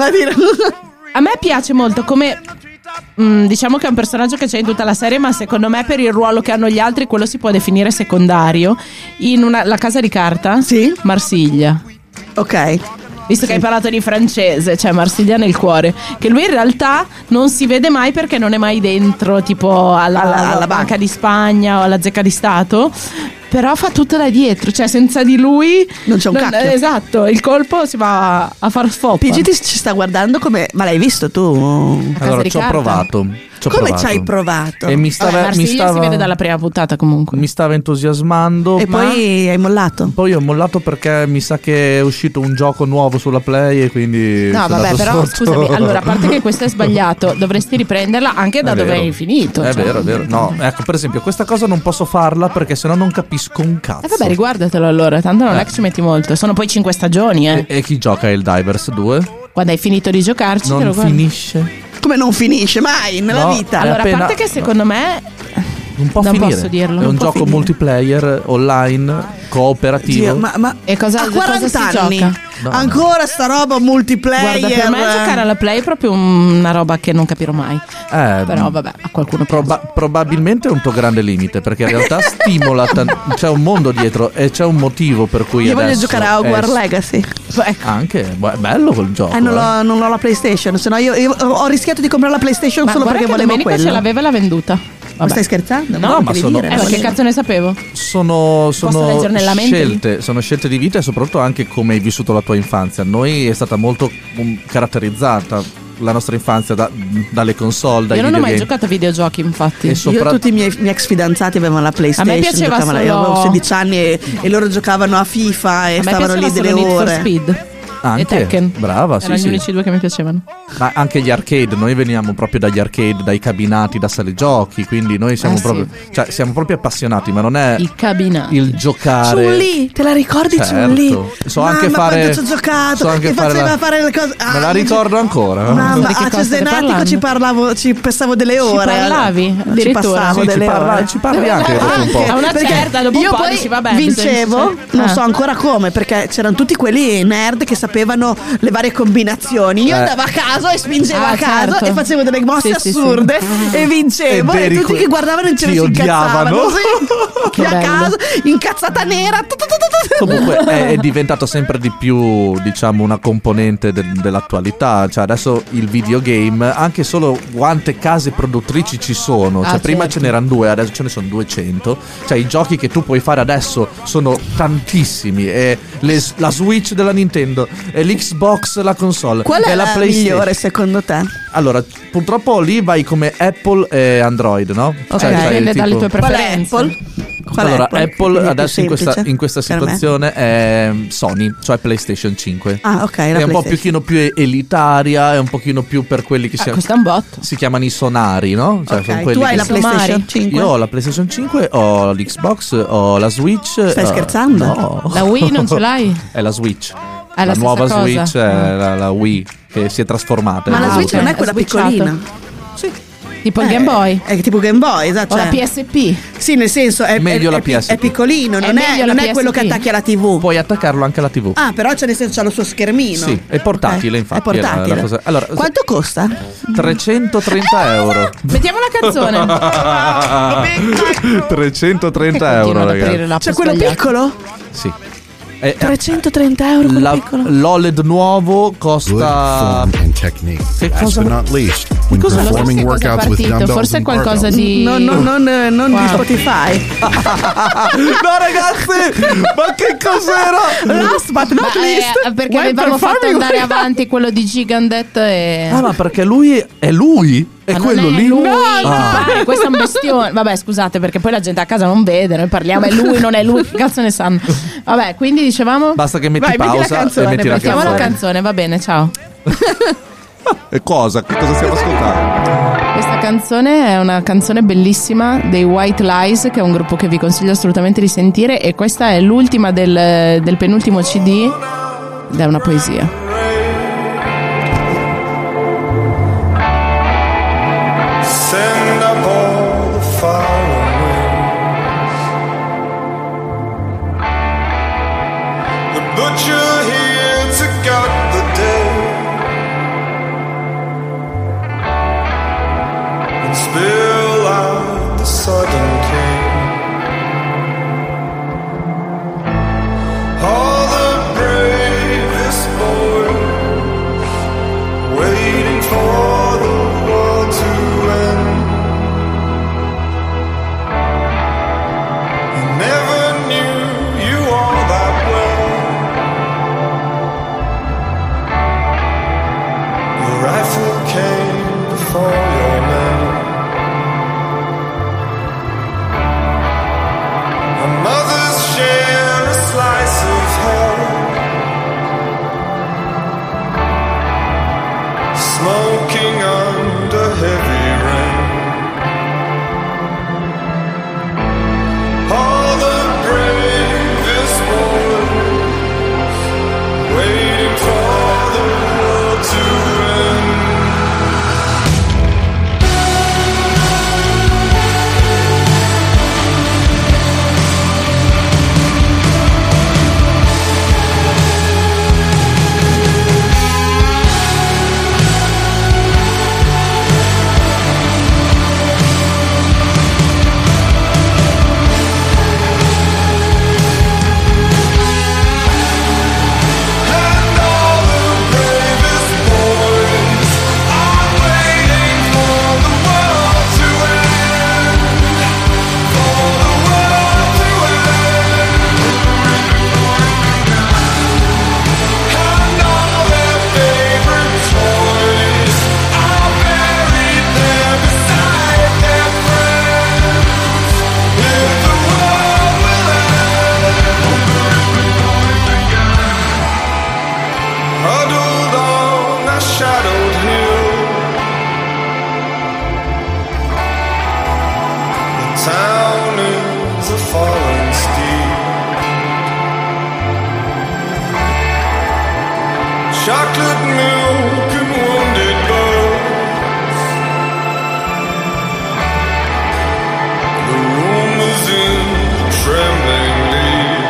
a me piace molto come diciamo che è un personaggio che c'è in tutta la serie, ma secondo me per il ruolo che hanno gli altri quello si può definire secondario. In La casa di carta, Sì. Marsiglia. Ok. Visto che hai parlato di francese, cioè Marsiglia nel cuore, che lui in realtà non si vede mai perché non è mai dentro, tipo alla Banca di Spagna o alla Zecca di Stato, però fa tutto da dietro, cioè senza di lui Non c'è un cacchio. Esatto, il colpo si va a far sfoppa. PG ci sta guardando come... Ma l'hai visto tu? Casa Allora, di ci ho carta. provato. Come ci hai provato? E mi Vabbè, Marsiglia si vede dalla prima puntata comunque. mi stava entusiasmando. E ma poi hai mollato? poi ho mollato perché mi sa che è uscito un gioco nuovo sulla Play e quindi No, sono vabbè, andato però sotto. scusami, allora a parte che questo è sbagliato, dovresti riprenderla anche da È dove vero. hai finito. È cioè. vero, è vero. No, ecco, per esempio, questa cosa non posso farla perché sennò non capisco un cazzo. Vabbè, riguardatelo allora, tanto non è che ci metti molto. Sono poi 5 stagioni, E chi gioca il Divers 2? Quando hai finito di giocarci, te lo Non guardi. finisce. Come non finisce mai nella No. vita? Allora, appena- a parte che secondo me Non può non finire. posso dirlo. È non un può gioco finire. multiplayer, online, cooperativo. Dio, ma E cosa- a 40 cosa si anni gioca? No, ancora sta roba multiplayer. Guarda, per me giocare alla Play è proprio una roba che non capirò mai. Però vabbè, a qualcuno piace. Probabilmente è un tuo grande limite perché in realtà stimola c'è un mondo dietro e c'è un motivo per cui Io voglio adesso giocare a Hogwarts è- Legacy. Anche è bello quel gioco. Non ho la PlayStation, se no io ho rischiato di comprare la PlayStation Ma solo guarda perché che volevo Domenica quello. ce l'aveva e l'ha venduta. Ma Vabbè. stai scherzando? No, ma devi sono- dire, Ma che voglio- cazzo ne sapevo? Sono lamenti? sono scelte di vita e soprattutto anche come hai vissuto la tua infanzia. Noi è stata molto caratterizzata la nostra infanzia dalle console, dai Io non ho mai videogame. giocato a videogiochi, infatti. E Io sopra- tutti i miei ex fidanzati avevano la PlayStation. A me piaceva giocavano- solo- Io avevo 16 anni e loro giocavano a FIFA e A me stavano piaceva lì solo delle Need for ore. Speed. Anche, e Tekken. brava, sì, Erano gli sì. unici due che mi piacevano. Ma anche gli arcade, noi veniamo proprio dagli arcade, dai cabinati da sale giochi, quindi noi siamo sì. proprio, cioè siamo proprio appassionati, ma non è I cabinati. il giocare. Chun-Li, te la ricordi Certo. Chun-Li? So anche Mamma, fare- quanto ci ho giocato, so anche mi fare faceva la- fare le cose. Me la ricordo ancora. Mamma, Di che a cosa state Cesenatico parlando? ci passavo delle ore. parlavi? Ci Addirittura? passavo Sì, delle ore. ci parli anche dopo un po'. A una Perché certa, dopo un io po' poi dici, vabbè, vincevo, non Ah. so ancora come, perché c'erano tutti quelli nerd che sapevano le varie combinazioni. Io andavo a caso e spingevo Ah, a caso certo. e facevo delle mosse Sì, sì, assurde e vincevo. Ed E eri tutti che guardavano in cielo ti si incazzavano. odiavano. Sì. Che Io a bello. caso, incazzata nera. Comunque è diventato sempre di più, diciamo, una componente dell'attualità. Cioè adesso il videogame, anche solo quante case produttrici ci sono. Cioè prima certo. ce n'erano 2, adesso ce ne sono 200. Cioè i giochi che tu puoi fare adesso sono tantissimi. E la Switch della Nintendo, e l'Xbox, la console, Qual e è la la PlayStation. migliore secondo te? Allora, purtroppo lì vai come Apple e Android, no? Ok, Cioè, sai, dipende dalle tipo- tue Qual è preferenze. Apple? Qual è Allora, Apple? Apple Quindi è più adesso in questa semplice per me. situazione è Sony, cioè PlayStation 5. Ah, ok, la È un po' PlayStation. pochino più elitaria, è un pochino più per quelli che Costa un botto. si chiamano i sonari, no? Cioè, Ok, sono quelli tu hai che la PlayStation Somari. 5? Io ho la PlayStation 5, ho l'Xbox, ho la Switch. Stai scherzando? No. La Wii non ce l'hai? È la Switch. È la stessa nuova cosa. Switch è la Wii che si è trasformata. Ma la Ah, Switch ok, non è quella è switchato. piccolina. Tipo il Game Boy? È tipo Game Boy, esatto. O la cioè- PSP? Sì, nel senso è, Meglio la PSP. è piccolino, non è, meglio la non è quello che PSP. attacchi alla TV. Puoi attaccarlo anche alla TV. Ah, però c'è nel senso c'ha lo suo schermino. Sì, è portatile, Ok, infatti, È portatile. è la cosa- Allora, Quanto costa? 330 euro. Mettiamo la canzone. 330 Che euro, continuano ad aprire ragazzi. l'app Cioè quello sbagliata. piccolo? Sì. 330 euro quello piccolo? L'OLED nuovo Good costa. form and technique. Che Last cosa- but not least, when Non so performing che cosa è workouts with partito, dumbbells forse and qualcosa barbells. di... Non di Wow. Spotify. No, ragazzi, ma che cos'era? Last but not least. perché when avevamo fatto performing andare workout- avanti quello di Gigandet e... Ah, ma perché lui è lui? È Ma non quello è lì? lui, Ah. dai, questo è un bestione. Vabbè, scusate, perché poi la gente a casa non vede, noi parliamo, è lui, non è lui, che cazzo ne sanno. Vabbè, quindi dicevamo Basta che metti Vai, metti la pausa canzone, e metti la mettiamo la canzone. canzone, va bene, ciao. E cosa? Che cosa stiamo ascoltando? Questa canzone è una canzone bellissima dei White Lies, che è un gruppo che vi consiglio assolutamente di sentire, e questa è l'ultima del penultimo CD ed è una poesia. Send up all the fire winds. The butcher here to gut the dead and spill out the sudden king. All the bravest boys chocolate milk and wounded birds. The room was in trembling leaves.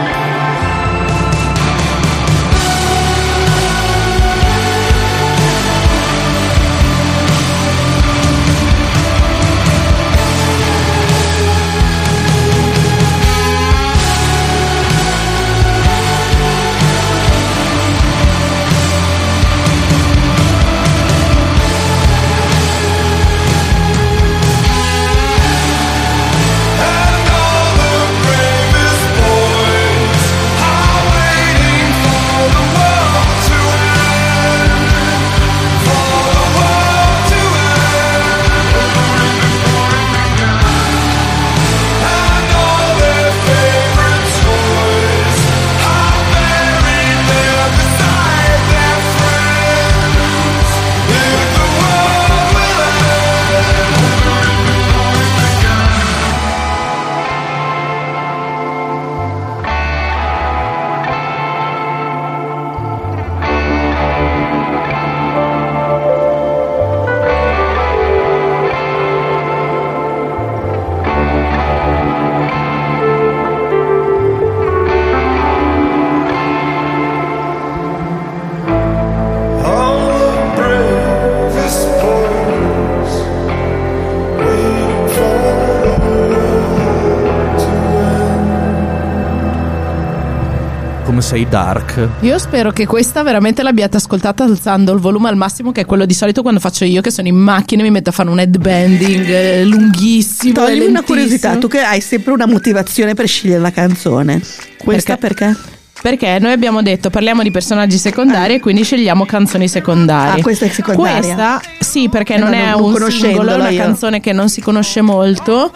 Come sei dark. Io spero che questa veramente l'abbiate ascoltata alzando il volume al massimo, che è quello di solito quando faccio io, che sono in macchina e mi metto a fare un headbanding lunghissimo. Toglimi una curiosità, tu che hai sempre una motivazione per scegliere la canzone, questa perché? Perché noi abbiamo detto parliamo di personaggi secondari e quindi scegliamo canzoni secondarie. Ah, questa è secondaria? Questa sì, perché non è non un singolo, è una canzone che non si conosce molto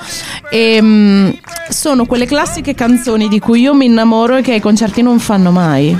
e sono quelle classiche canzoni di cui io mi innamoro e che ai concerti non fanno mai.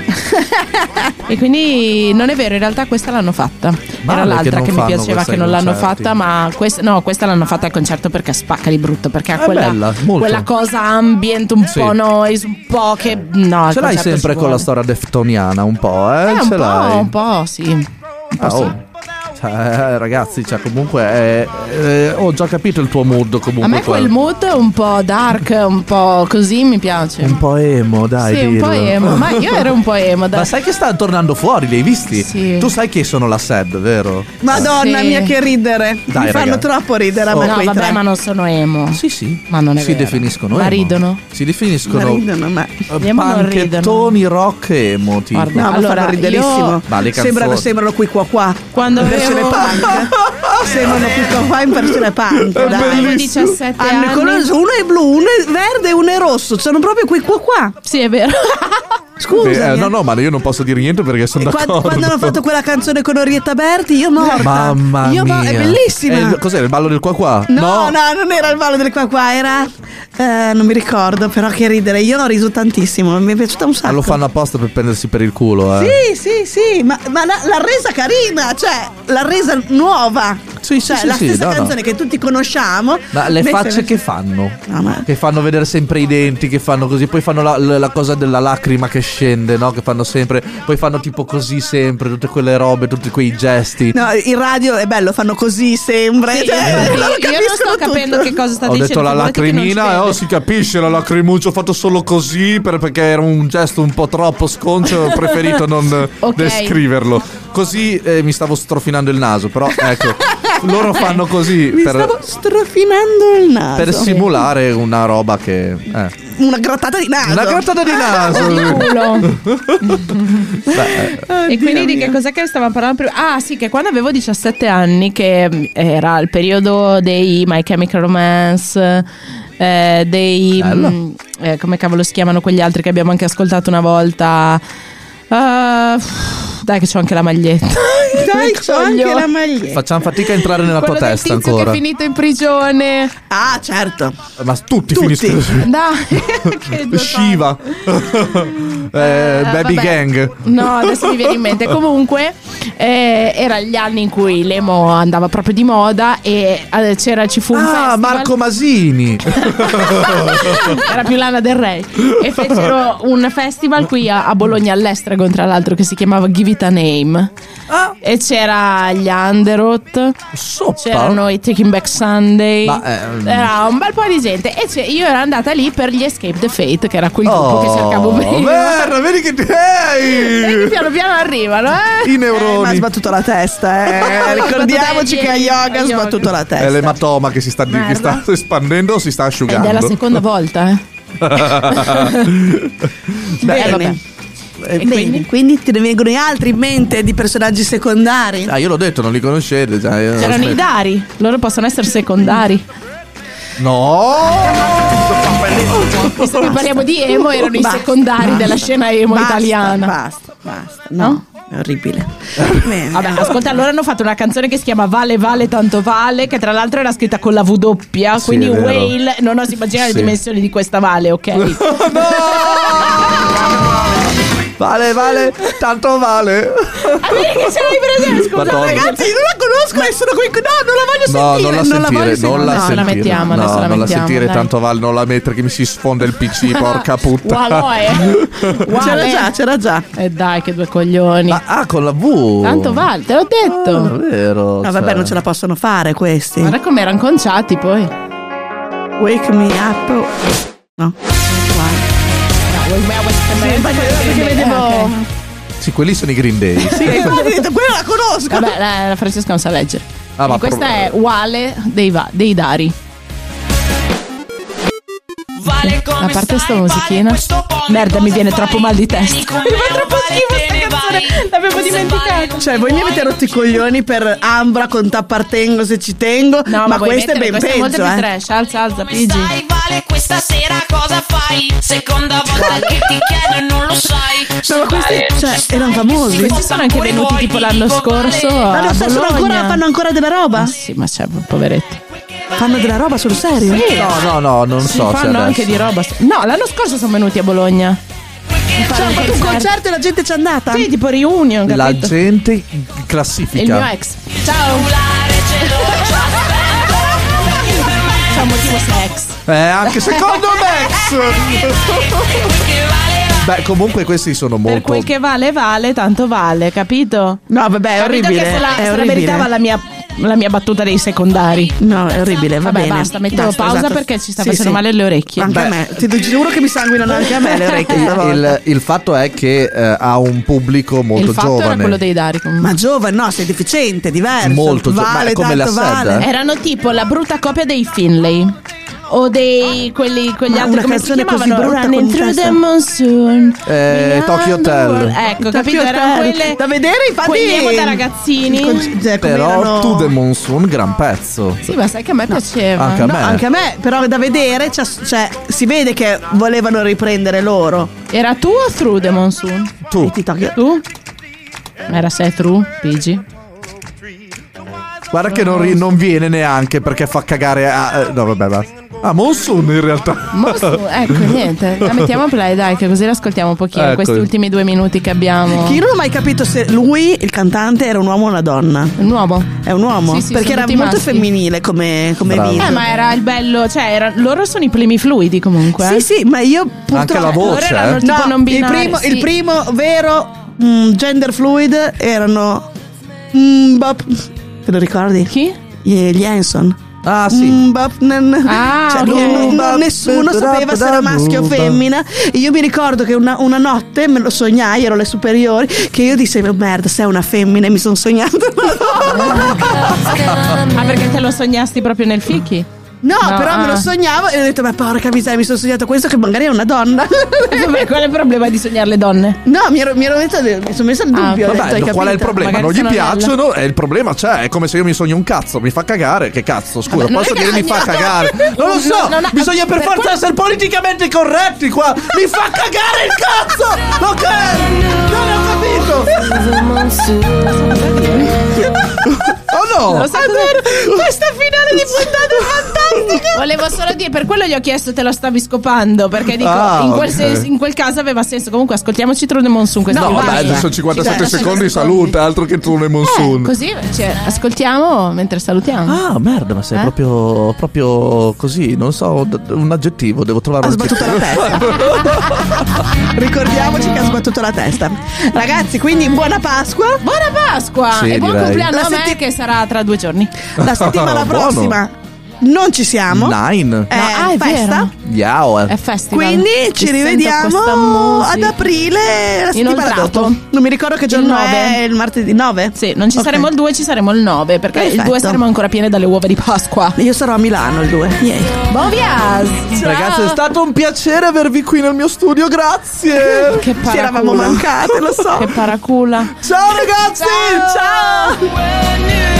E quindi non è vero, in realtà questa l'hanno fatta. Male Era l'altra che che non mi fanno piaceva questa che non ai l'hanno concerti. fatta, ma questa l'hanno fatta al concerto perché spacca di brutto, perché ha È bella, molto. quella cosa ambient, un Sì. po' noise, un po' che no, al Ce l'hai concerto sempre ci con la vuole. storia deftoniana, un po', Un ce l'hai. po', un po', sì. Un po' Ah, sì. oh. Cioè, ragazzi, cioè, comunque ho già capito il tuo mood. Comunque, A me quel mood un po' dark, un po' così mi piace. un po' emo, dai. Sì, un po' dillo. emo. Ma io ero un po' emo. Ma sai che stanno tornando fuori, li hai visti? Sì. Tu sai che sono la SED, vero? Madonna Sì. mia, che ridere. Dai, Mi fanno raga. troppo ridere a Oh. me No, quei vabbè, tre. ma non sono emo. Sì. Ma non è si vero. definiscono Ma emo. ridono? Si definiscono Ridono, ma Gli emo non panchettoni rock emo, tipo. Guarda, no, allora, ma fanno riderissimo. io- Ma le canzoni. Sembrano qui qua. Quando in versione avevo- punk. Sembrano qui qua in versione punk. Quando Dai. avevo 17 Hanno i anni. colori, uno è blu, uno è verde e uno è rosso. Sono proprio qui qua. Sì, è vero. Scusa. No, ma io non posso dire niente perché sono d'accordo. Quando hanno fatto quella canzone con Orietta Berti, io morta. Mamma Io mia. è bellissima. Cos'era il ballo del qua? No, non era il ballo del qua, era non mi ricordo, però che ridere. Io ho riso tantissimo, mi è piaciuta un sacco. Lo fanno apposta per prendersi per il culo, Sì, ma l'ha resa carina, cioè l'ha resa nuova. Sì, cioè, sì, la sì, stessa no. canzone che tutti conosciamo. Ma le invece- facce che fanno? No, ma- Che fanno vedere sempre i denti, che fanno così, poi fanno la cosa della lacrima che scende, no? Che fanno sempre, poi fanno tipo così sempre, tutte quelle robe, tutti quei gesti. No, in radio è bello, fanno così sempre. Sì, cioè, io loro non sto capiscono capendo tutto. che cosa sta Ho dicendo. detto la figurati che non ci lacrimina, vede. si capisce la lacrimuccia, ho fatto solo così perché era un gesto un po' troppo sconcio, ho preferito non Ok. descriverlo. Così mi stavo strofinando il naso, però ecco, loro fanno così Mi stavo strofinando il naso. per simulare una roba che... Una grattata di naso. Una grattata di naso! Culo. Beh, E quindi di che cos'è che stavamo parlando prima? Ah sì, che quando avevo 17 anni, che era il periodo dei My Chemical Romance, dei Bello. come cavolo si chiamano quegli altri che abbiamo anche ascoltato una volta. Dai che c'ho anche la maglietta. Dai, c'ho anche la maglietta. Facciamo fatica a entrare nella Quello tua del testa tizio ancora. che è finito in prigione. Ah, certo. Ma tutti finiscono. Dai, che due Shiva. Baby vabbè. Gang. No, adesso mi viene in mente. Comunque, era gli anni in cui l'emo andava proprio di moda e ci fu un festival. Marco Masini. Era più Lana Del Rey. E fecero un festival qui a Bologna, all'Estragon, tra l'altro, che si chiamava Give It a Name. E c'era gli Underoath, c'erano i Taking Back Sunday. Era un bel po' di gente. E io ero andata lì per gli Escape the Fate, che era quel gruppo che cercavo prima. Merda, vedi che E piano piano arrivano, i neuroni. Ma ha sbattuto la testa, ricordiamoci che a yoga ha sbattuto la È testa. l'ematoma che si sta espandendo, si sta asciugando. Ed è la seconda volta, Bene. Quindi te ne vengono altri in mente di personaggi secondari? Io l'ho detto, non li conoscete già. C'erano i Dari, loro possono essere secondari. No! Visto che parliamo di emo, erano i secondari della scena emo italiana. Basta. No? È orribile. Bene. Vabbè, ascolta, allora hanno fatto una canzone che si chiama Vale Vale Tanto Vale, che tra l'altro era scritta con la W doppia, quindi è vero. Whale, non osi immaginare le dimensioni di questa Vale, ok? Vale, tanto vale. Che ce l'hai presente? Scusa, Madonna. Ragazzi, non la conosco e sono qui. No, non la voglio No, sentire. non la sentire, non la No, sentire. la mettiamo, adesso la non la mettiamo, sentire, dai. tanto vale, non la mettere che mi si sfonda il PC, porca puttana. C'era già. E dai, che due coglioni. Con la V. Tanto vale, te l'ho detto. Vero. No, vabbè, non ce la possono fare questi. Guarda come erano conciati poi. Wake me up. No. Perché vedevo. Sì, quelli sono i Green Day. Sì, ho detto, quella la conosco. Vabbè, la Francesca non sa leggere. Ma E questa è Wale dei Dari. A parte sta musichina, merda, mi viene troppo mal di testa. Mi fa troppo schifo sta canzone, l'avevo dimenticato. Cioè, voi mi avete rotto i coglioni per Ambra con T'appartengo se ci tengo. No, ma vuoi questo è mettere, ben questa è molto peggio, più trash. Alza, Pigi. Stai, Vale, questa sera cosa fai? Seconda volta che ti chiedo e non lo sai. No, ma questi, cioè, erano famosi. Questi sono anche venuti tipo l'anno scorso a Bologna. Fanno ancora della roba? Sì, ma c'è, poveretti. Fanno della roba sul serio? No, non Si so se fanno anche adesso. di roba. No, l'anno scorso sono venuti a Bologna. Cioè, hanno fatto un concerto e la gente c'è andata? Sì, tipo reunion, La capito? gente classifica. Il mio ex. Ciao. C'è un motivo sex. Anche secondo Max. Beh, comunque questi sono Per molto. quel che vale, tanto vale, capito? No, vabbè, è Capito orribile. che se la è orribile. meritava la mia battuta dei secondari. No, è orribile, va Vabbè, bene. basta, mettevo pausa esatto. perché ci sta Sì, facendo sì. male le orecchie. Anche a me. Ti giuro che mi sanguinano anche a me le orecchie stavolta. Il fatto è che ha un pubblico molto Il fatto giovane. era quello dei Dari comunque. Ma giovane, no, sei deficiente, diverso. Molto giovane, vale, come tanto la Sad, vale. Erano tipo la brutta copia dei Finlay. O quegli Ma altri, una come si canzone così chiamavano? brutta Running con through testa. the monsoon. Tokyo Hotel. Ecco, capito? Tokyo Erano Hotel. quelle da vedere, infatti. quegli emo da ragazzini. Cioè, come Però erano- To The Monsoon, gran pezzo. Sì, ma sai che a me piaceva. Anche a No, me. anche a me, però da vedere, cioè, si vede che volevano riprendere loro. Era tu o Through the Monsoon? Tu. Tu? Era sei Through, Pigi. Guarda che non viene neanche perché fa cagare. No, vabbè, basta. Monsoon in realtà. Ecco, niente. La mettiamo a play, dai, che così l'ascoltiamo un pochino. Ecco. Questi ultimi 2 minuti che abbiamo. Che io non ho mai capito se lui, il cantante, era un uomo o una donna. Un uomo. È un uomo? Sì, sì, perché sono era tutti molto maschi. femminile come Bravo. video. Ma era il bello, cioè loro sono i primi fluidi comunque. Sì, sì, ma io purtroppo. Anche la voce, Loro erano tipo No, non binari. il primo vero gender fluid erano. Te lo ricordi? Chi? Gli Hanson. Ah, sì. Ah, Cioè, ok. nessuno sapeva se era maschio o femmina. E io mi ricordo che una notte me lo sognai, ero alle superiori, che io dissi: "Oh, merda, sei una femmina", e mi sono sognato una donna. Ah, perché te lo sognasti proprio nel fichi? No, No, però me lo sognavo e ho detto: "Ma porca miseria, mi sono sognato questo che magari è una donna". Vabbè, qual è il problema di sognare le donne? No, mi sono messa il dubbio. ho detto, hai Vabbè, qual è il capito? problema? Magari Non gli sono piacciono e il problema c'è. È come se io mi sogno un cazzo, mi fa cagare. Che cazzo, scusa, Vabbè, non posso è dire mi fa cagare. cagare? Non lo so, Non ha- bisogna per forza essere politicamente corretti qua. Mi fa cagare il cazzo! Ok! Non ho capito! Oh no! Lo sai questa finale di puntata è fantastica. Volevo solo dire, per quello gli ho chiesto te lo stavi scopando, perché dico in quel caso aveva senso. Comunque ascoltiamoci True the Monsoon questa No, volta. dai, sono 57 secondi, salute, altro che True the Monsoon. Così ascoltiamo mentre salutiamo. Ah, merda, ma sei proprio così, non so, un aggettivo, devo trovare Ha un sbattuto aggettivo. la testa. Ricordiamoci che ha sbattuto la testa. Ragazzi, quindi buona Pasqua. Buona Pasqua Sì, e buon direi. compleanno La a me che sarà tra 2 giorni. La settimana Buono. prossima non ci siamo. Nine. È è festa. Yao. È festival. Quindi Mi ci sento rivediamo questa musica. ad aprile la settimana Inoltrato. dopo. Non mi ricordo che giorno 9. è, il martedì 9? Sì, non ci Ok. saremo il 2, ci saremo il 9, perché il 2 Perfetto. saremo ancora piene dalle uova di Pasqua. Io sarò a Milano il 2. Yay. Buon viaggio! Ragazzi, è stato un piacere avervi qui nel mio studio, grazie. Che Ci eravamo paracula. mancate, lo so. Che paracula. Ciao ragazzi! Ciao! When you